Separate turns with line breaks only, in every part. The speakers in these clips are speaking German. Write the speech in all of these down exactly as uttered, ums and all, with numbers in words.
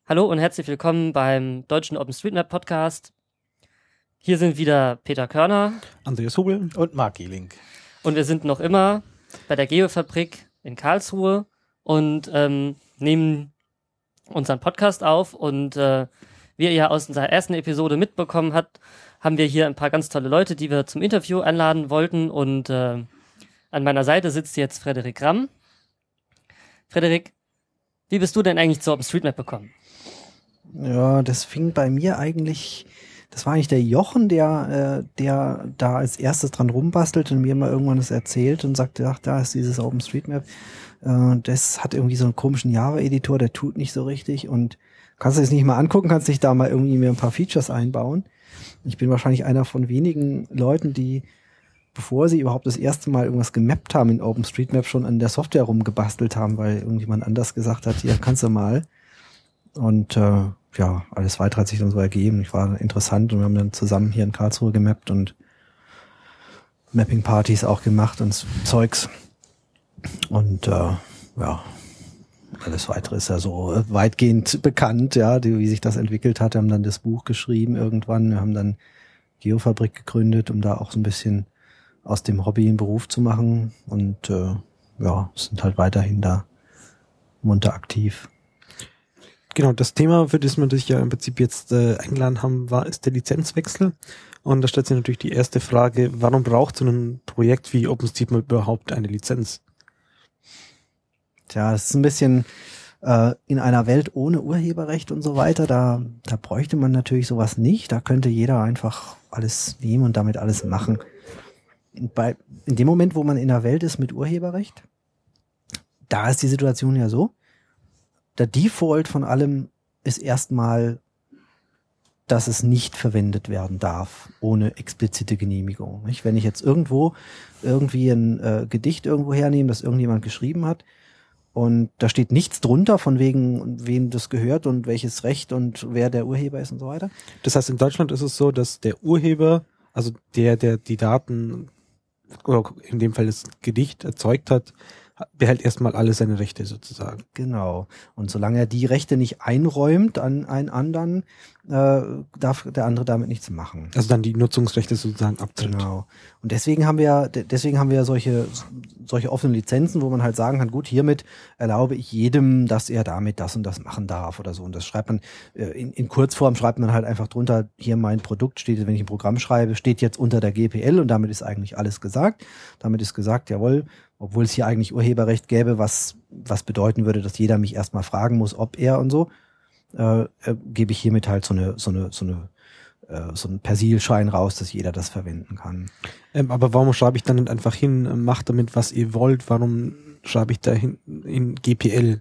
Hallo und herzlich willkommen beim Deutschen OpenStreetMap Podcast. Hier sind wieder Peter Körner,
Andreas Hubel und Marc Gehling.
Und wir sind noch immer bei der Geofabrik in Karlsruhe und ähm, nehmen unseren Podcast auf. Und äh, wie ihr ja aus unserer ersten Episode mitbekommen habt, haben wir hier ein paar ganz tolle Leute, die wir zum Interview einladen wollten. Und äh, an meiner Seite sitzt jetzt Frederik Ramm. Frederik, wie bist du denn eigentlich zur OpenStreetMap gekommen?
Ja, das fing bei mir eigentlich, das war eigentlich der Jochen, der äh, der da als erstes dran rumbastelte und mir mal irgendwann das erzählt und sagte, ach, da ist dieses OpenStreetMap. Äh, das hat irgendwie so einen komischen Java-Editor, der tut nicht so richtig und kannst du das nicht mal angucken, kannst dich da mal irgendwie mir ein paar Features einbauen. Ich bin wahrscheinlich einer von wenigen Leuten, die, bevor sie überhaupt das erste Mal irgendwas gemappt haben in OpenStreetMap, schon an der Software rumgebastelt haben, weil irgendjemand anders gesagt hat, ja, kannst du mal. Und äh, ja, alles weitere hat sich dann so ergeben. Ich war interessant und wir haben dann zusammen hier in Karlsruhe gemappt und Mapping-Partys auch gemacht und Zeugs. Und äh, ja, alles weitere ist ja so weitgehend bekannt, ja, die, wie sich das entwickelt hat. Wir haben dann das Buch geschrieben irgendwann. Wir haben dann Geofabrik gegründet, um da auch so ein bisschen aus dem Hobby einen Beruf zu machen. Und äh, ja, sind halt weiterhin da munter aktiv.
Genau, das Thema, für das wir dich ja im Prinzip jetzt äh, eingeladen haben, war ist der Lizenzwechsel. Und da stellt sich natürlich die erste Frage, warum braucht so ein Projekt wie OpenStreetMap überhaupt eine Lizenz?
Tja, es ist ein bisschen äh, in einer Welt ohne Urheberrecht und so weiter, da, da bräuchte man natürlich sowas nicht. Da könnte jeder einfach alles nehmen und damit alles machen. Und bei, in dem Moment, wo man in einer Welt ist mit Urheberrecht, da ist die Situation ja so, der Default von allem ist erstmal, dass es nicht verwendet werden darf, ohne explizite Genehmigung. Nicht? Wenn ich jetzt irgendwo irgendwie ein äh, Gedicht irgendwo hernehme, das irgendjemand geschrieben hat, und da steht nichts drunter, von wegen, wem das gehört und welches Recht und wer der Urheber ist und so weiter.
Das heißt, in Deutschland ist es so, dass der Urheber, also der, der die Daten, oder in dem Fall das Gedicht erzeugt hat, behält erstmal alle seine Rechte sozusagen.
Genau. Und solange er die Rechte nicht einräumt an einen anderen, äh, darf der andere damit nichts machen.
Also dann die Nutzungsrechte sozusagen abtritt.
Genau. Und deswegen haben wir, deswegen haben wir solche, solche offenen Lizenzen, wo man halt sagen kann, gut, hiermit erlaube ich jedem, dass er damit das und das machen darf oder so. Und das schreibt man, in, in Kurzform schreibt man halt einfach drunter, hier mein Produkt steht, wenn ich ein Programm schreibe, steht jetzt unter der G P L und damit ist eigentlich alles gesagt. Damit ist gesagt, jawohl, obwohl es hier eigentlich Urheberrecht gäbe, was was bedeuten würde, dass jeder mich erstmal fragen muss, ob er und so, äh, äh, gebe ich hiermit halt so eine so eine so eine äh, so einen Persilschein raus, dass jeder das verwenden kann.
Ähm, aber warum schreibe ich dann nicht einfach hin, macht damit, was ihr wollt? Warum schreibe ich da hin in G P L?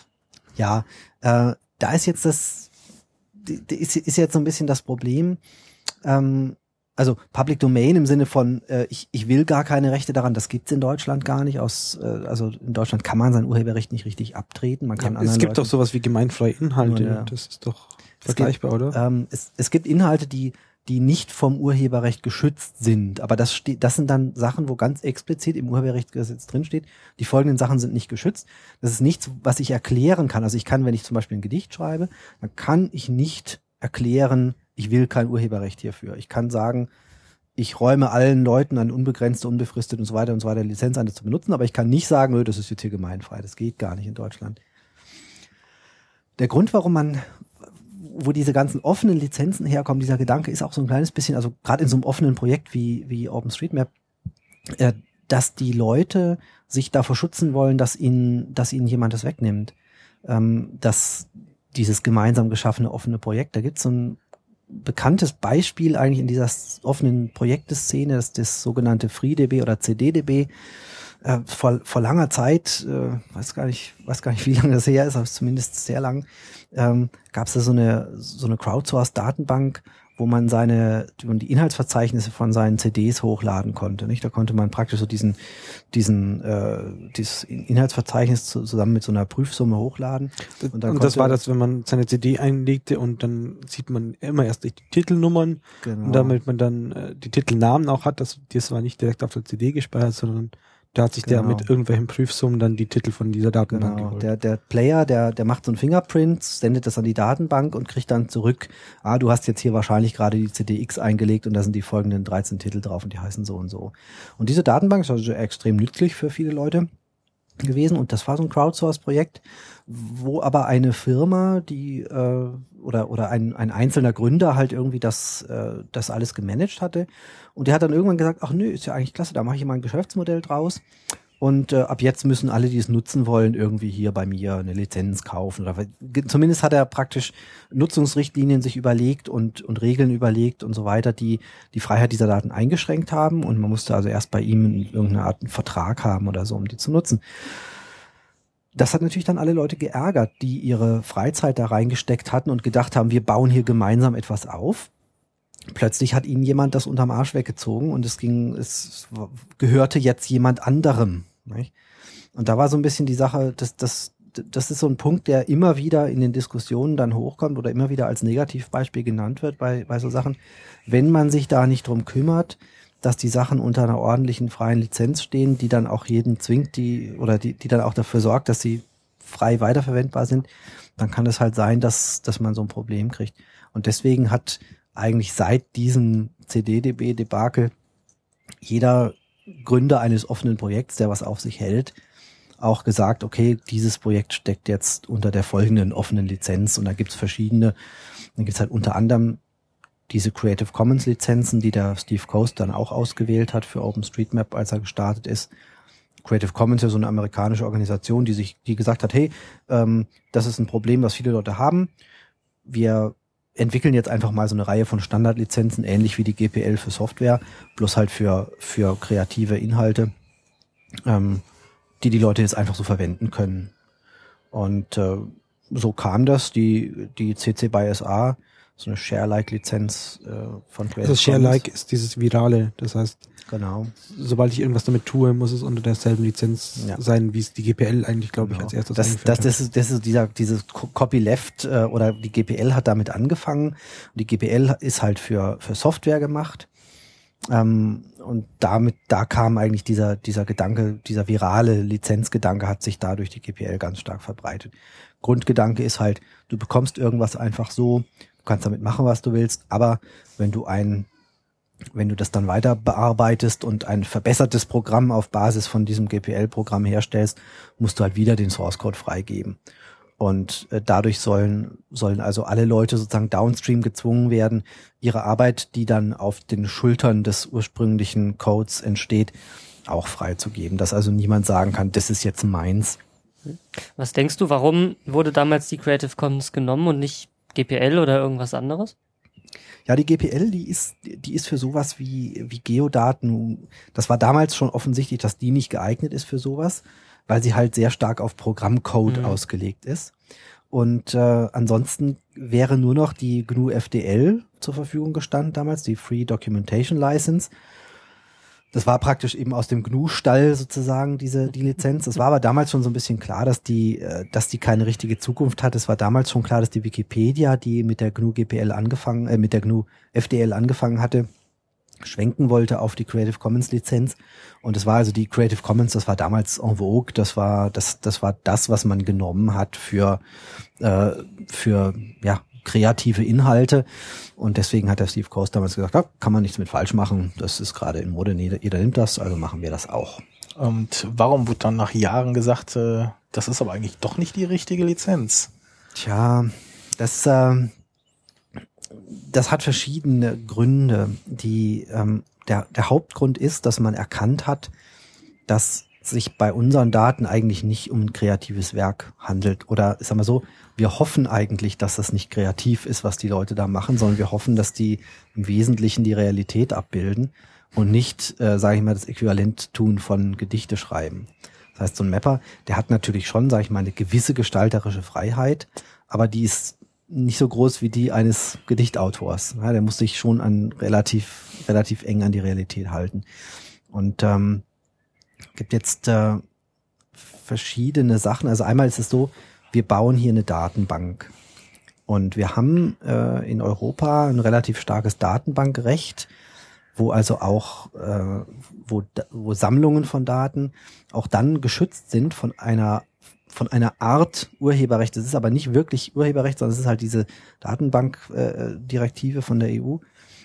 Ja, äh, da ist jetzt das, die, die ist, ist jetzt so ein bisschen das Problem. Ähm, Also Public Domain im Sinne von, äh, ich, ich will gar keine Rechte daran, das gibt's in Deutschland gar nicht. Aus, äh, also in Deutschland kann man sein Urheberrecht nicht richtig abtreten. Man kann
Ja,
anderen
es gibt
Leuten,
doch sowas wie gemeinfreie Inhalte.
Ja.
Das ist doch vergleichbar,
es gibt,
oder?
Ähm, es, es gibt Inhalte, die die nicht vom Urheberrecht geschützt sind. Aber das steht, das sind dann Sachen, wo ganz explizit im Urheberrechtsgesetz drinsteht, die folgenden Sachen sind nicht geschützt. Das ist nichts, was ich erklären kann. Also ich kann, wenn ich zum Beispiel ein Gedicht schreibe, dann kann ich nicht erklären, ich will kein Urheberrecht hierfür. Ich kann sagen, ich räume allen Leuten an unbegrenzte, unbefristete und so weiter und so weiter Lizenz an, das zu benutzen, aber ich kann nicht sagen, nö, das ist jetzt hier gemeinfrei. Das geht gar nicht in Deutschland. Der Grund, warum man, wo diese ganzen offenen Lizenzen herkommen, dieser Gedanke ist auch so ein kleines bisschen, also gerade in so einem offenen Projekt wie, wie OpenStreetMap, äh, dass die Leute sich davor schützen wollen, dass ihnen, dass ihnen jemand das wegnimmt. Ähm, dass dieses gemeinsam geschaffene offene Projekt, da gibt es so ein bekanntes Beispiel eigentlich in dieser offenen Projekteszene, das ist das sogenannte FreeDB oder C D D B. Äh, vor, vor langer Zeit, äh, weiß gar nicht, weiß gar nicht, wie lange das her ist, aber zumindest sehr lang, ähm, gab es da so eine so eine Crowdsourced-Datenbank, wo man seine die Inhaltsverzeichnisse von seinen C Ds hochladen konnte. Nicht, da konnte man praktisch so diesen diesen äh, dieses Inhaltsverzeichnis zu, zusammen mit so einer Prüfsumme hochladen.
Und, dann und das war das, wenn man seine C D einlegte und dann sieht man immer erst die Titelnummern, genau. Und damit man dann äh, die Titelnamen auch hat. Das das war nicht direkt auf der C D gespeichert, sondern Da hat sich
Genau.
der mit irgendwelchen Prüfsummen dann die Titel von dieser Datenbank
Genau.
geholt.
Der, der Player, der, der macht so ein Fingerprint, sendet das an die Datenbank und kriegt dann zurück, ah, du hast jetzt hier wahrscheinlich gerade die C D X eingelegt und da sind die folgenden dreizehn Titel drauf und die heißen so und so. Und diese Datenbank ist also extrem nützlich für viele Leute gewesen und das war so ein Crowdsource-Projekt, wo aber eine Firma, die äh, oder oder ein ein einzelner Gründer halt irgendwie das äh, das alles gemanagt hatte und der hat dann irgendwann gesagt, ach nö, ist ja eigentlich klasse, da mache ich mal ein Geschäftsmodell draus und äh, ab jetzt müssen alle, die es nutzen wollen, irgendwie hier bei mir eine Lizenz kaufen oder zumindest hat er praktisch Nutzungsrichtlinien sich überlegt und und Regeln überlegt und so weiter, die die Freiheit dieser Daten eingeschränkt haben und man musste also erst bei ihm irgendeine Art einen Vertrag haben oder so, um die zu nutzen. Das hat natürlich dann alle Leute geärgert, die ihre Freizeit da reingesteckt hatten und gedacht haben, wir bauen hier gemeinsam etwas auf. Plötzlich hat ihnen jemand das unterm Arsch weggezogen und es ging, es gehörte jetzt jemand anderem. Nicht? Und da war so ein bisschen die Sache, das, das, das ist so ein Punkt, der immer wieder in den Diskussionen dann hochkommt oder immer wieder als Negativbeispiel genannt wird bei, bei so Sachen. Wenn man sich da nicht drum kümmert, dass die Sachen unter einer ordentlichen freien Lizenz stehen, die dann auch jeden zwingt, die oder die, die dann auch dafür sorgt, dass sie frei weiterverwendbar sind, dann kann es halt sein, dass, dass man so ein Problem kriegt. Und deswegen hat eigentlich seit diesem C D D B-Debakel jeder Gründer eines offenen Projekts, der was auf sich hält, auch gesagt, okay, dieses Projekt steckt jetzt unter der folgenden offenen Lizenz und da gibt's verschiedene, dann gibt's halt unter anderem diese Creative Commons Lizenzen, die der Steve Coast dann auch ausgewählt hat für OpenStreetMap, als er gestartet ist. Creative Commons ist ja so eine amerikanische Organisation, die sich, die gesagt hat, hey, ähm, das ist ein Problem, was viele Leute haben. Wir entwickeln jetzt einfach mal so eine Reihe von Standardlizenzen, ähnlich wie die G P L für Software, bloß halt für für kreative Inhalte, ähm, die die Leute jetzt einfach so verwenden können. Und äh, so kam das, die die C C by S A, so eine Share-like-Lizenz äh, von Creative
Also Share-like ist dieses Virale, das heißt,
genau.
sobald ich irgendwas damit tue, muss es unter derselben Lizenz
Ja.
sein, wie es die G P L eigentlich, glaube ich,
Genau.
als erstes
das,
eingeführt
das,
hat.
das ist, das ist dieser, dieses Copyleft äh, oder die G P L hat damit angefangen. Und die G P L ist halt für für Software gemacht. Ähm, und damit, da kam eigentlich dieser dieser Gedanke, dieser virale Lizenzgedanke hat sich da durch die G P L ganz stark verbreitet. Grundgedanke ist halt, du bekommst irgendwas einfach so, du kannst damit machen, was du willst, aber wenn du ein Wenn du das dann weiter bearbeitest und ein verbessertes Programm auf Basis von diesem G P L-Programm herstellst, musst du halt wieder den Source-Code freigeben. Und äh, dadurch sollen sollen also alle Leute sozusagen downstream gezwungen werden, ihre Arbeit, die dann auf den Schultern des ursprünglichen Codes entsteht, auch freizugeben. Dass also niemand sagen kann, das ist jetzt meins.
Was denkst du, warum wurde damals die Creative Commons genommen und nicht G P L oder irgendwas anderes?
Ja, die G P L, die ist, die ist für sowas wie, wie Geodaten. Das war damals schon offensichtlich, dass die nicht geeignet ist für sowas, weil sie halt sehr stark auf Programmcode
mhm.
ausgelegt ist. Und äh, ansonsten wäre nur noch die G N U F D L zur Verfügung gestanden damals, die Free Documentation License. Das war praktisch eben aus dem G N U-Stall sozusagen diese die Lizenz. Es war aber damals schon so ein bisschen klar, dass die, äh, dass die keine richtige Zukunft hat. Es war damals schon klar, dass die Wikipedia, die mit der G N U G P L angefangen, äh, mit der G N U F D L angefangen hatte, schwenken wollte auf die Creative Commons Lizenz. Und es war also die Creative Commons, das war damals en vogue. Das war das, das war das, was man genommen hat für äh, für ja kreative Inhalte. Und deswegen hat der Steve Coast damals gesagt, ja, kann man nichts mit falsch machen. Das ist gerade in Mode, jeder, jeder nimmt das, also machen wir das auch.
Und warum wird dann nach Jahren gesagt, äh, das ist aber eigentlich doch nicht die richtige Lizenz?
Tja, das, äh, das hat verschiedene Gründe. Die, ähm, der, der Hauptgrund ist, dass man erkannt hat, dass sich bei unseren Daten eigentlich nicht um ein kreatives Werk handelt. Oder ich sag mal so, wir hoffen eigentlich, dass das nicht kreativ ist, was die Leute da machen, sondern wir hoffen, dass die im Wesentlichen die Realität abbilden und nicht, äh, sage ich mal, das Äquivalent tun von Gedichte schreiben. Das heißt, so ein Mapper, der hat natürlich schon, sage ich mal, eine gewisse gestalterische Freiheit, aber die ist nicht so groß wie die eines Gedichtautors. Ja, der muss sich schon an relativ, relativ eng an die Realität halten. Und ähm, gibt jetzt äh, verschiedene Sachen. Also einmal ist es so, wir bauen hier eine Datenbank und wir haben äh, in Europa ein relativ starkes Datenbankrecht, wo also auch, äh, wo, wo Sammlungen von Daten auch dann geschützt sind von einer von einer Art Urheberrecht. Das ist aber nicht wirklich Urheberrecht, sondern es ist halt diese Datenbank-Direktive von der E U.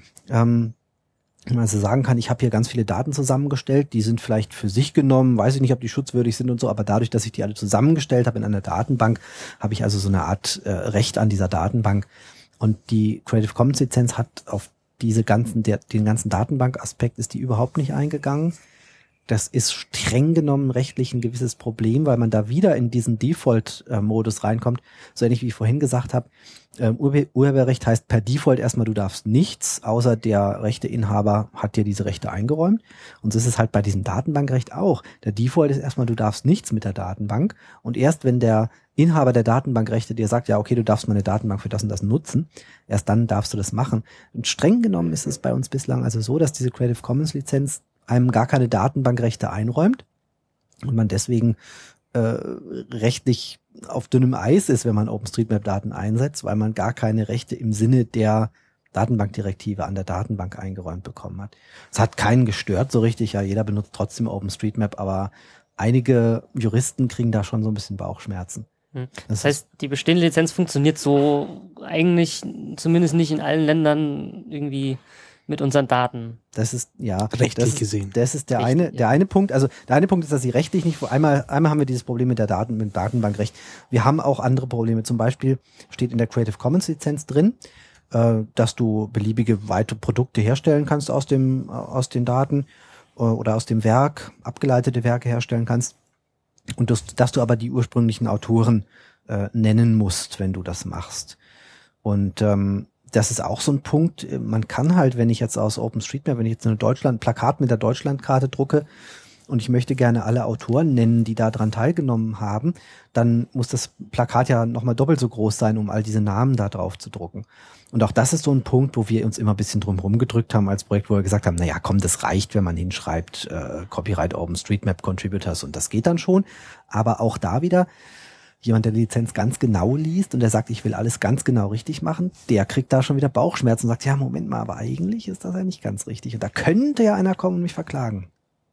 Ähm, man also sagen kann, ich habe hier ganz viele Daten zusammengestellt, die sind vielleicht für sich genommen, weiß ich nicht, ob die schutzwürdig sind und so, aber dadurch, dass ich die alle zusammengestellt habe in einer Datenbank, habe ich also so eine Art äh, Recht an dieser Datenbank. Und die Creative Commons Lizenz hat auf diese ganzen, der, den ganzen Datenbank-Aspekt ist die überhaupt nicht eingegangen. Das ist streng genommen rechtlich ein gewisses Problem, weil man da wieder in diesen Default-Modus reinkommt. So ähnlich wie ich vorhin gesagt habe, ähm, Urhe- Urheberrecht heißt per Default erstmal, du darfst nichts, außer der Rechteinhaber hat dir diese Rechte eingeräumt. Und so ist es halt bei diesem Datenbankrecht auch. Der Default ist erstmal, du darfst nichts mit der Datenbank. Und erst wenn der Inhaber der Datenbankrechte dir sagt, ja okay, du darfst meine Datenbank für das und das nutzen, erst dann darfst du das machen. Und streng genommen ist es bei uns bislang also so, dass diese Creative Commons Lizenz einem gar keine Datenbankrechte einräumt und man deswegen äh, rechtlich auf dünnem Eis ist, wenn man OpenStreetMap-Daten einsetzt, weil man gar keine Rechte im Sinne der Datenbankdirektive an der Datenbank eingeräumt bekommen hat. Es hat keinen gestört so richtig, ja, jeder benutzt trotzdem OpenStreetMap, aber einige Juristen kriegen da schon so ein bisschen Bauchschmerzen.
Das, das heißt, die bestehende Lizenz funktioniert so eigentlich zumindest nicht in allen Ländern irgendwie mit unseren Daten.
Das ist, ja,
rechtlich
das ist,
gesehen.
Das ist der
Recht,
eine,
ja.
der eine Punkt. Also, der eine Punkt ist, dass sie rechtlich nicht, einmal, einmal haben wir dieses Problem mit der Daten, mit dem Datenbankrecht. Wir haben auch andere Probleme. Zum Beispiel steht in der Creative Commons Lizenz drin, äh, dass du beliebige weite Produkte herstellen kannst aus dem, aus den Daten, äh, oder aus dem Werk, abgeleitete Werke herstellen kannst. Und das, dass du aber die ursprünglichen Autoren, äh, nennen musst, wenn du das machst. Und, ähm, das ist auch so ein Punkt, man kann halt, wenn ich jetzt aus OpenStreetMap, wenn ich jetzt eine Deutschland, Plakat mit der Deutschlandkarte drucke und ich möchte gerne alle Autoren nennen, die da dran teilgenommen haben, dann muss das Plakat ja nochmal doppelt so groß sein, um all diese Namen da drauf zu drucken. Und auch das ist so ein Punkt, wo wir uns immer ein bisschen drum rumgedrückt haben als Projekt, wo wir gesagt haben, naja, komm, das reicht, wenn man hinschreibt, äh, Copyright OpenStreetMap Contributors und das geht dann schon. Aber auch da wieder, jemand, der die Lizenz ganz genau liest und der sagt, ich will alles ganz genau richtig machen, der kriegt da schon wieder Bauchschmerzen und sagt, ja, Moment mal, aber eigentlich ist das ja nicht ganz richtig. Und da könnte ja einer kommen und mich verklagen.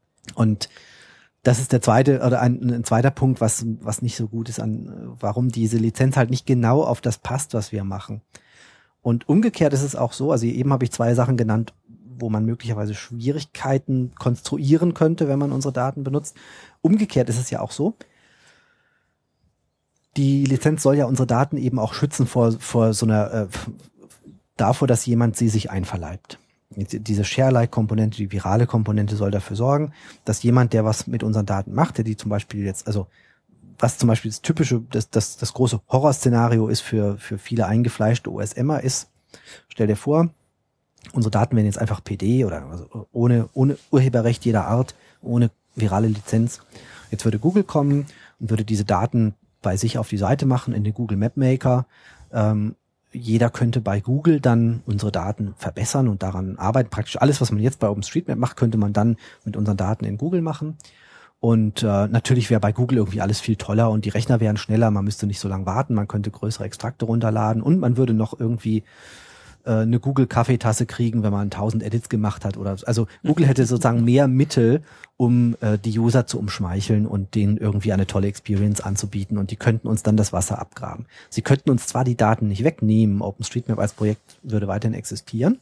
Und das ist der zweite, oder ein, ein zweiter Punkt, was, was nicht so gut ist, an, warum diese Lizenz halt nicht genau auf das passt, was wir machen. Und umgekehrt ist es auch so, also eben habe ich zwei Sachen genannt, wo man möglicherweise Schwierigkeiten konstruieren könnte, wenn man unsere Daten benutzt. Umgekehrt ist es ja auch so, die Lizenz soll ja unsere Daten eben auch schützen vor, vor so einer, äh, davor, dass jemand sie sich einverleibt. Diese Share-like-Komponente, die virale Komponente soll dafür sorgen, dass jemand, der was mit unseren Daten macht, der die zum Beispiel jetzt, also was zum Beispiel das typische, das, das, das große Horrorszenario ist für, für viele eingefleischte O S M er ist, stell dir vor, unsere Daten werden jetzt einfach P D oder also ohne, ohne Urheberrecht jeder Art, ohne virale Lizenz. Jetzt würde Google kommen und würde diese Daten bei sich auf die Seite machen in den Google Map Maker. Ähm, jeder könnte bei Google dann unsere Daten verbessern und daran arbeiten. Praktisch alles, was man jetzt bei OpenStreetMap macht, könnte man dann mit unseren Daten in Google machen. Und äh, natürlich wäre bei Google irgendwie alles viel toller und die Rechner wären schneller, man müsste nicht so lange warten, man könnte größere Extrakte runterladen und man würde noch irgendwie äh, eine Google-Kaffeetasse kriegen, wenn man tausend Edits gemacht hat. Oder also Google hätte sozusagen mehr Mittel, um äh, die User zu umschmeicheln und denen irgendwie eine tolle Experience anzubieten und die könnten uns dann das Wasser abgraben. Sie könnten uns zwar die Daten nicht wegnehmen, OpenStreetMap als Projekt würde weiterhin existieren,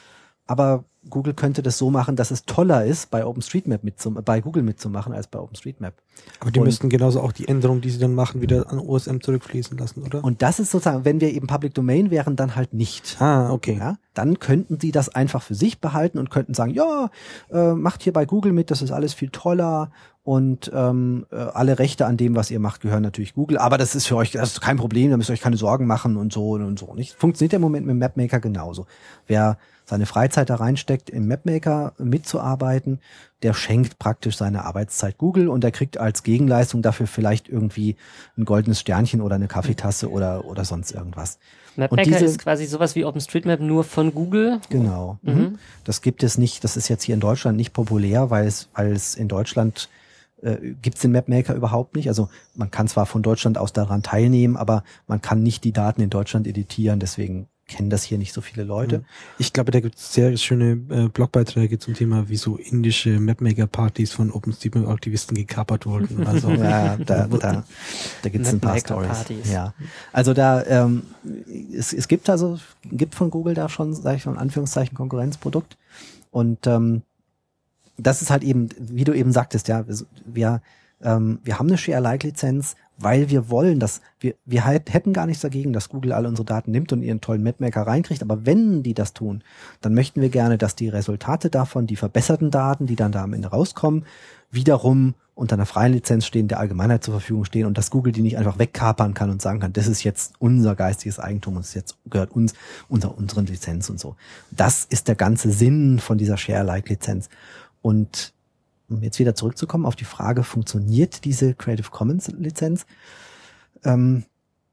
aber Google könnte das so machen, dass es toller ist, bei OpenStreetMap mitzum- bei Google mitzumachen, als bei OpenStreetMap.
Aber die
und,
müssten genauso auch die Änderungen, die sie dann machen, wieder an O S M zurückfließen lassen, oder?
Und das ist sozusagen, wenn wir eben Public Domain wären, dann halt nicht.
Ah, okay.
Ja, dann könnten sie das einfach für sich behalten und könnten sagen, ja, äh, macht hier bei Google mit, das ist alles viel toller und ähm, äh, alle Rechte an dem, was ihr macht, gehören natürlich Google, aber das ist für euch, das ist kein Problem, da müsst ihr euch keine Sorgen machen und so und so. Nicht? Funktioniert im Moment mit dem Mapmaker genauso. Wer seine Freizeit da reinsteckt, im Mapmaker mitzuarbeiten, der schenkt praktisch seine Arbeitszeit Google und der kriegt als Gegenleistung dafür vielleicht irgendwie ein goldenes Sternchen oder eine Kaffeetasse oder oder sonst irgendwas.
Mapmaker
diese,
ist quasi sowas wie OpenStreetMap nur von Google.
Genau.
Mhm.
Mhm. Das gibt es nicht, das ist jetzt hier in Deutschland nicht populär, weil es, weil es in Deutschland äh, gibt es den Mapmaker überhaupt nicht. Also man kann zwar von Deutschland aus daran teilnehmen, aber man kann nicht die Daten in Deutschland editieren, deswegen kennen das hier nicht so viele Leute.
Ich glaube, da gibt es sehr schöne äh, Blogbeiträge zum Thema, wie so indische Mapmaker-Partys von OpenStreetMap-Aktivisten gekapert wurden. Also
ja, da, da, da gibt es ein paar Stories. Ja, also da ähm, es, es gibt also gibt von Google da schon, sage ich mal in Anführungszeichen, Konkurrenzprodukt und ähm, das ist halt eben, wie du eben sagtest, ja, wir ähm, wir haben eine Share-alike-Lizenz, weil wir wollen, dass wir wir halt, hätten gar nichts dagegen, dass Google alle unsere Daten nimmt und ihren tollen Mapmaker reinkriegt, aber wenn die das tun, dann möchten wir gerne, dass die Resultate davon, die verbesserten Daten, die dann da am Ende rauskommen, wiederum unter einer freien Lizenz stehen, der Allgemeinheit zur Verfügung stehen und dass Google die nicht einfach wegkapern kann und sagen kann, das ist jetzt unser geistiges Eigentum und es jetzt gehört uns unter unseren Lizenz und so. Das ist der ganze Sinn von dieser Share-alike-Lizenz. Und um jetzt wieder zurückzukommen auf die Frage, funktioniert diese Creative Commons Lizenz? Ähm,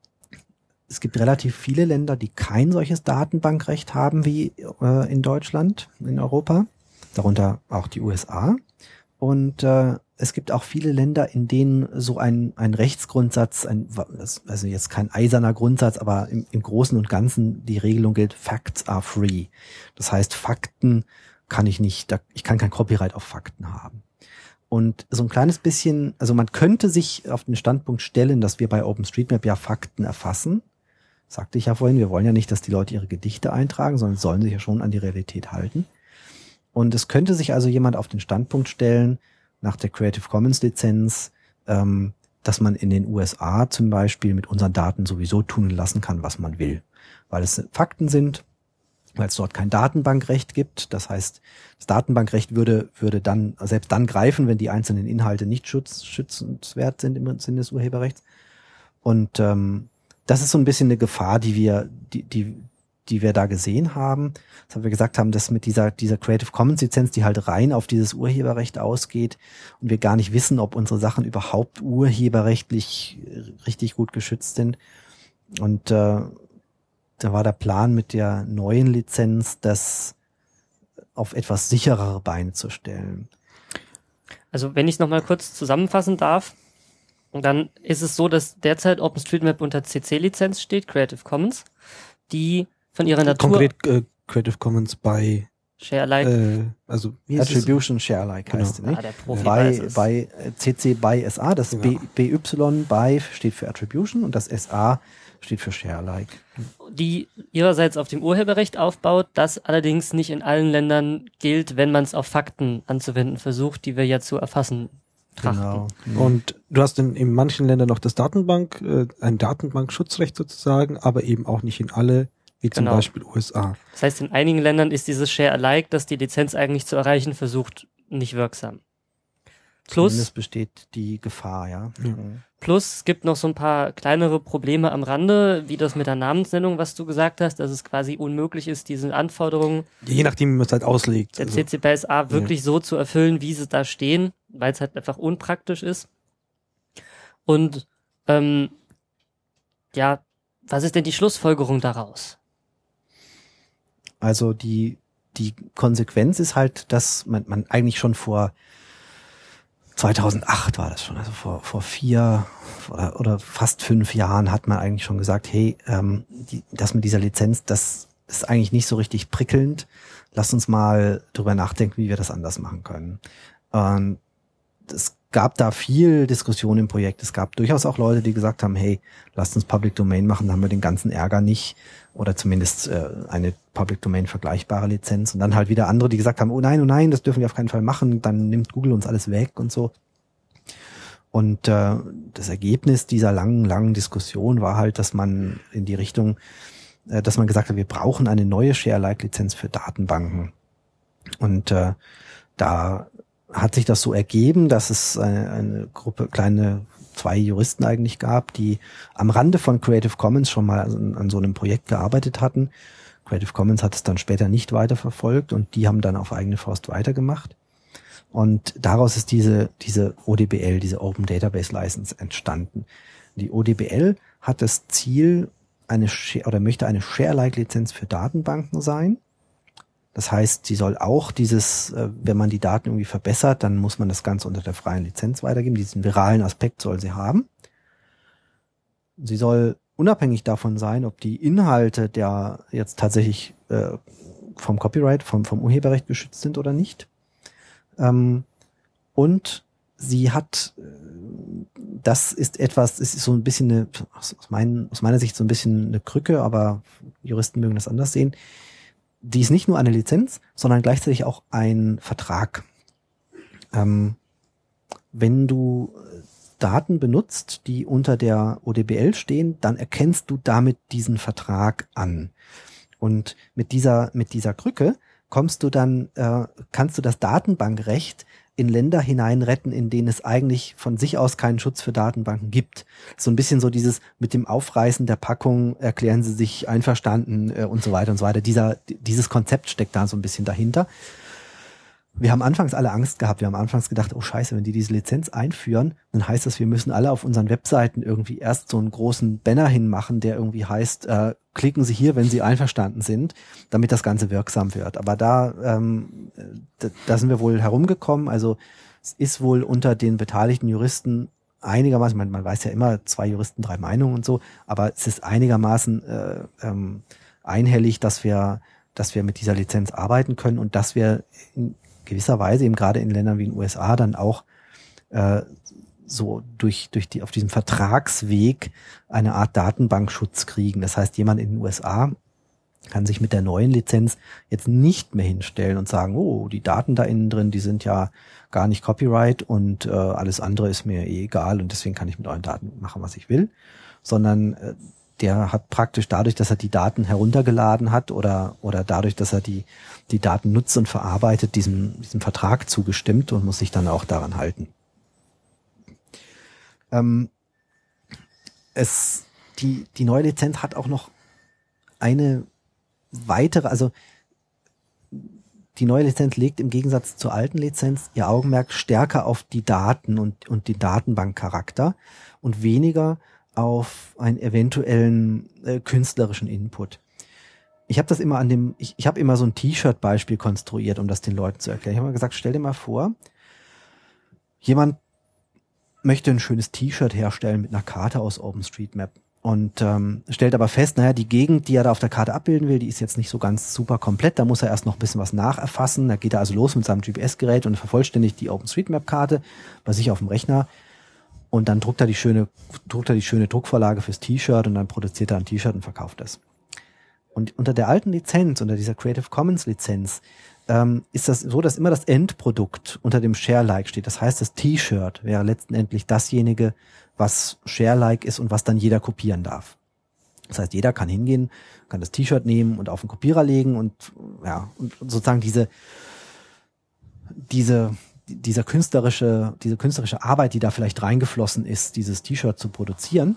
es gibt relativ viele Länder, die kein solches Datenbankrecht haben wie äh, in Deutschland, in Europa, darunter auch die U S A. Und äh, es gibt auch viele Länder, in denen so ein, ein Rechtsgrundsatz, ein, also jetzt kein eiserner Grundsatz, aber im, im Großen und Ganzen die Regelung gilt, Facts are free. Das heißt, Fakten kann ich nicht, ich kann kein Copyright auf Fakten haben. Und so ein kleines bisschen, also man könnte sich auf den Standpunkt stellen, dass wir bei OpenStreetMap ja Fakten erfassen. Sagte ich ja vorhin, wir wollen ja nicht, dass die Leute ihre Gedichte eintragen, sondern sollen sich ja schon an die Realität halten. Und es könnte sich also jemand auf den Standpunkt stellen, nach der Creative Commons Lizenz, ähm, dass man in den U S A zum Beispiel mit unseren Daten sowieso tun lassen kann, was man will. Weil es Fakten sind, weil es dort kein Datenbankrecht gibt. Das heißt, das Datenbankrecht würde würde dann selbst dann greifen, wenn die einzelnen Inhalte nicht schütz, schützenswert sind im Sinne des Urheberrechts. Und ähm, das ist so ein bisschen eine Gefahr, die wir die die die wir da gesehen haben. Das haben wir gesagt haben, dass mit dieser dieser Creative Commons Lizenz, die halt rein auf dieses Urheberrecht ausgeht und wir gar nicht wissen, ob unsere Sachen überhaupt urheberrechtlich richtig gut geschützt sind. Und äh, da war der Plan mit der neuen Lizenz, das auf etwas sicherere Beine zu stellen.
Also wenn ich es nochmal kurz zusammenfassen darf, dann ist es so, dass derzeit OpenStreetMap unter C C-Lizenz steht, Creative Commons, die von ihrer Natur...
Konkret äh, Creative Commons bei
Share-alike.
Äh, also
Attribution Share-alike heißt
genau.
es, nicht?
Ah, der Profi
bei,
weiß es.
bei C C by S A, das
Genau.
B, B Y by steht für Attribution und das S A steht für Share-alike.
Die ihrerseits auf dem Urheberrecht aufbaut, das allerdings nicht in allen Ländern gilt, wenn man es auf Fakten anzuwenden versucht, die wir ja zu erfassen trachten.
Genau.
Und du hast in, in manchen Ländern noch das Datenbank, äh, ein Datenbankschutzrecht sozusagen, aber eben auch nicht in alle, wie zum
Genau.
Beispiel U S A.
Das heißt, in einigen Ländern ist dieses Share-alike, das die Lizenz eigentlich zu erreichen versucht, nicht wirksam. Plus,
Zumindest besteht die Gefahr, ja.
Ja.
Mhm.
plus es gibt noch so ein paar kleinere Probleme am Rande, wie das mit der Namensnennung, was du gesagt hast, dass es quasi unmöglich ist, diese Anforderungen
Je nachdem, wie man es halt auslegt.
der
Also,
C C B S A wirklich so zu erfüllen, wie sie da stehen, weil es halt einfach unpraktisch ist. Und ähm, ja, was ist denn die Schlussfolgerung daraus?
Also die, die Konsequenz ist halt, dass man, man eigentlich schon vor zweitausendacht war das schon, also vor, vor vier oder, oder fast fünf Jahren hat man eigentlich schon gesagt, hey, ähm, die, das mit dieser Lizenz, das ist eigentlich nicht so richtig prickelnd. Lass uns mal drüber nachdenken, wie wir das anders machen können. Und es gab da viel Diskussion im Projekt. Es gab durchaus auch Leute, die gesagt haben, hey, lasst uns Public Domain machen, dann haben wir den ganzen Ärger nicht. Oder zumindest äh, eine Public Domain vergleichbare Lizenz. Und dann halt wieder andere, die gesagt haben, oh nein, oh nein, das dürfen wir auf keinen Fall machen, dann nimmt Google uns alles weg und so. Und äh, das Ergebnis dieser langen, langen Diskussion war halt, dass man in die Richtung, äh, dass man gesagt hat, wir brauchen eine neue Share-alike-Lizenz für Datenbanken. Und äh, da hat sich das so ergeben, dass es eine, eine Gruppe, kleine zwei Juristen eigentlich gab, die am Rande von Creative Commons schon mal an, an so einem Projekt gearbeitet hatten. Creative Commons hat es dann später nicht weiterverfolgt und die haben dann auf eigene Faust weitergemacht. Und daraus ist diese, diese O D B L, diese Open Database License entstanden. Die O D B L hat das Ziel, eine Share, oder möchte eine Share-alike-Lizenz für Datenbanken sein. Das heißt, sie soll auch dieses, wenn man die Daten irgendwie verbessert, dann muss man das Ganze unter der freien Lizenz weitergeben. Diesen viralen Aspekt soll sie haben. Sie soll unabhängig davon sein, ob die Inhalte der jetzt tatsächlich äh, vom Copyright, vom, vom Urheberrecht geschützt sind oder nicht. Ähm, und sie hat, das ist etwas, es ist so ein bisschen eine, aus, mein, aus meiner Sicht so ein bisschen eine Krücke, aber Juristen mögen das anders sehen. Die ist nicht nur eine Lizenz, sondern gleichzeitig auch ein Vertrag. Ähm, wenn du Daten benutzt, die unter der O D B L stehen, dann erkennst du damit diesen Vertrag an. Und mit dieser, mit dieser Krücke kommst du dann, äh, kannst du das Datenbankrecht in Länder hinein retten, in denen es eigentlich von sich aus keinen Schutz für Datenbanken gibt. So ein bisschen so dieses mit dem Aufreißen der Packung erklären sie sich einverstanden äh, und so weiter und so weiter. Dieser, dieses Konzept steckt da so ein bisschen dahinter. Wir haben anfangs alle Angst gehabt. Wir haben anfangs gedacht, oh scheiße, wenn die diese Lizenz einführen, dann heißt das, wir müssen alle auf unseren Webseiten irgendwie erst so einen großen Banner hinmachen, der irgendwie heißt, äh, klicken Sie hier, wenn Sie einverstanden sind, damit das Ganze wirksam wird. Aber da, ähm, da, da sind wir wohl herumgekommen. Also es ist wohl unter den beteiligten Juristen einigermaßen, man, man weiß ja immer, zwei Juristen, drei Meinungen und so, aber es ist einigermaßen äh, ähm, einhellig, dass wir, dass wir mit dieser Lizenz arbeiten können und dass wir in gewisser Weise eben gerade in Ländern wie den U S A dann auch äh, so durch durch die auf diesem Vertragsweg eine Art Datenbankschutz kriegen. Das heißt, jemand in den U S A kann sich mit der neuen Lizenz jetzt nicht mehr hinstellen und sagen, oh, die Daten da innen drin, die sind ja gar nicht Copyright und äh, alles andere ist mir eh egal und deswegen kann ich mit euren Daten machen, was ich will, sondern äh, der hat praktisch dadurch, dass er die Daten heruntergeladen hat oder oder dadurch, dass er die die Daten nutzt und verarbeitet, diesem diesem Vertrag zugestimmt und muss sich dann auch daran halten. Ähm, es die die neue Lizenz hat auch noch eine weitere, also die neue Lizenz legt im Gegensatz zur alten Lizenz ihr Augenmerk stärker auf die Daten und und den Datenbankcharakter und weniger auf einen eventuellen äh, künstlerischen Input. Ich habe das immer an dem, ich, ich habe immer so ein T-Shirt-Beispiel konstruiert, um das den Leuten zu erklären. Ich habe mal gesagt, stell dir mal vor, jemand möchte ein schönes T-Shirt herstellen mit einer Karte aus OpenStreetMap und ähm, stellt aber fest, naja, die Gegend, die er da auf der Karte abbilden will, die ist jetzt nicht so ganz super komplett, da muss er erst noch ein bisschen was nacherfassen, da geht er also los mit seinem G P S-Gerät und vervollständigt die OpenStreetMap-Karte bei sich auf dem Rechner. Und dann druckt er die schöne, druckt er die schöne Druckvorlage fürs T-Shirt und dann produziert er ein T-Shirt und verkauft es. Und unter der alten Lizenz, unter dieser Creative Commons Lizenz, ähm, ist das so, dass immer das Endprodukt unter dem Share-like steht. Das heißt, das T-Shirt wäre letztendlich dasjenige, was Share-like ist und was dann jeder kopieren darf. Das heißt, jeder kann hingehen, kann das T-Shirt nehmen und auf den Kopierer legen und, ja, und sozusagen diese, diese, dieser künstlerische, diese künstlerische Arbeit, die da vielleicht reingeflossen ist, dieses T-Shirt zu produzieren,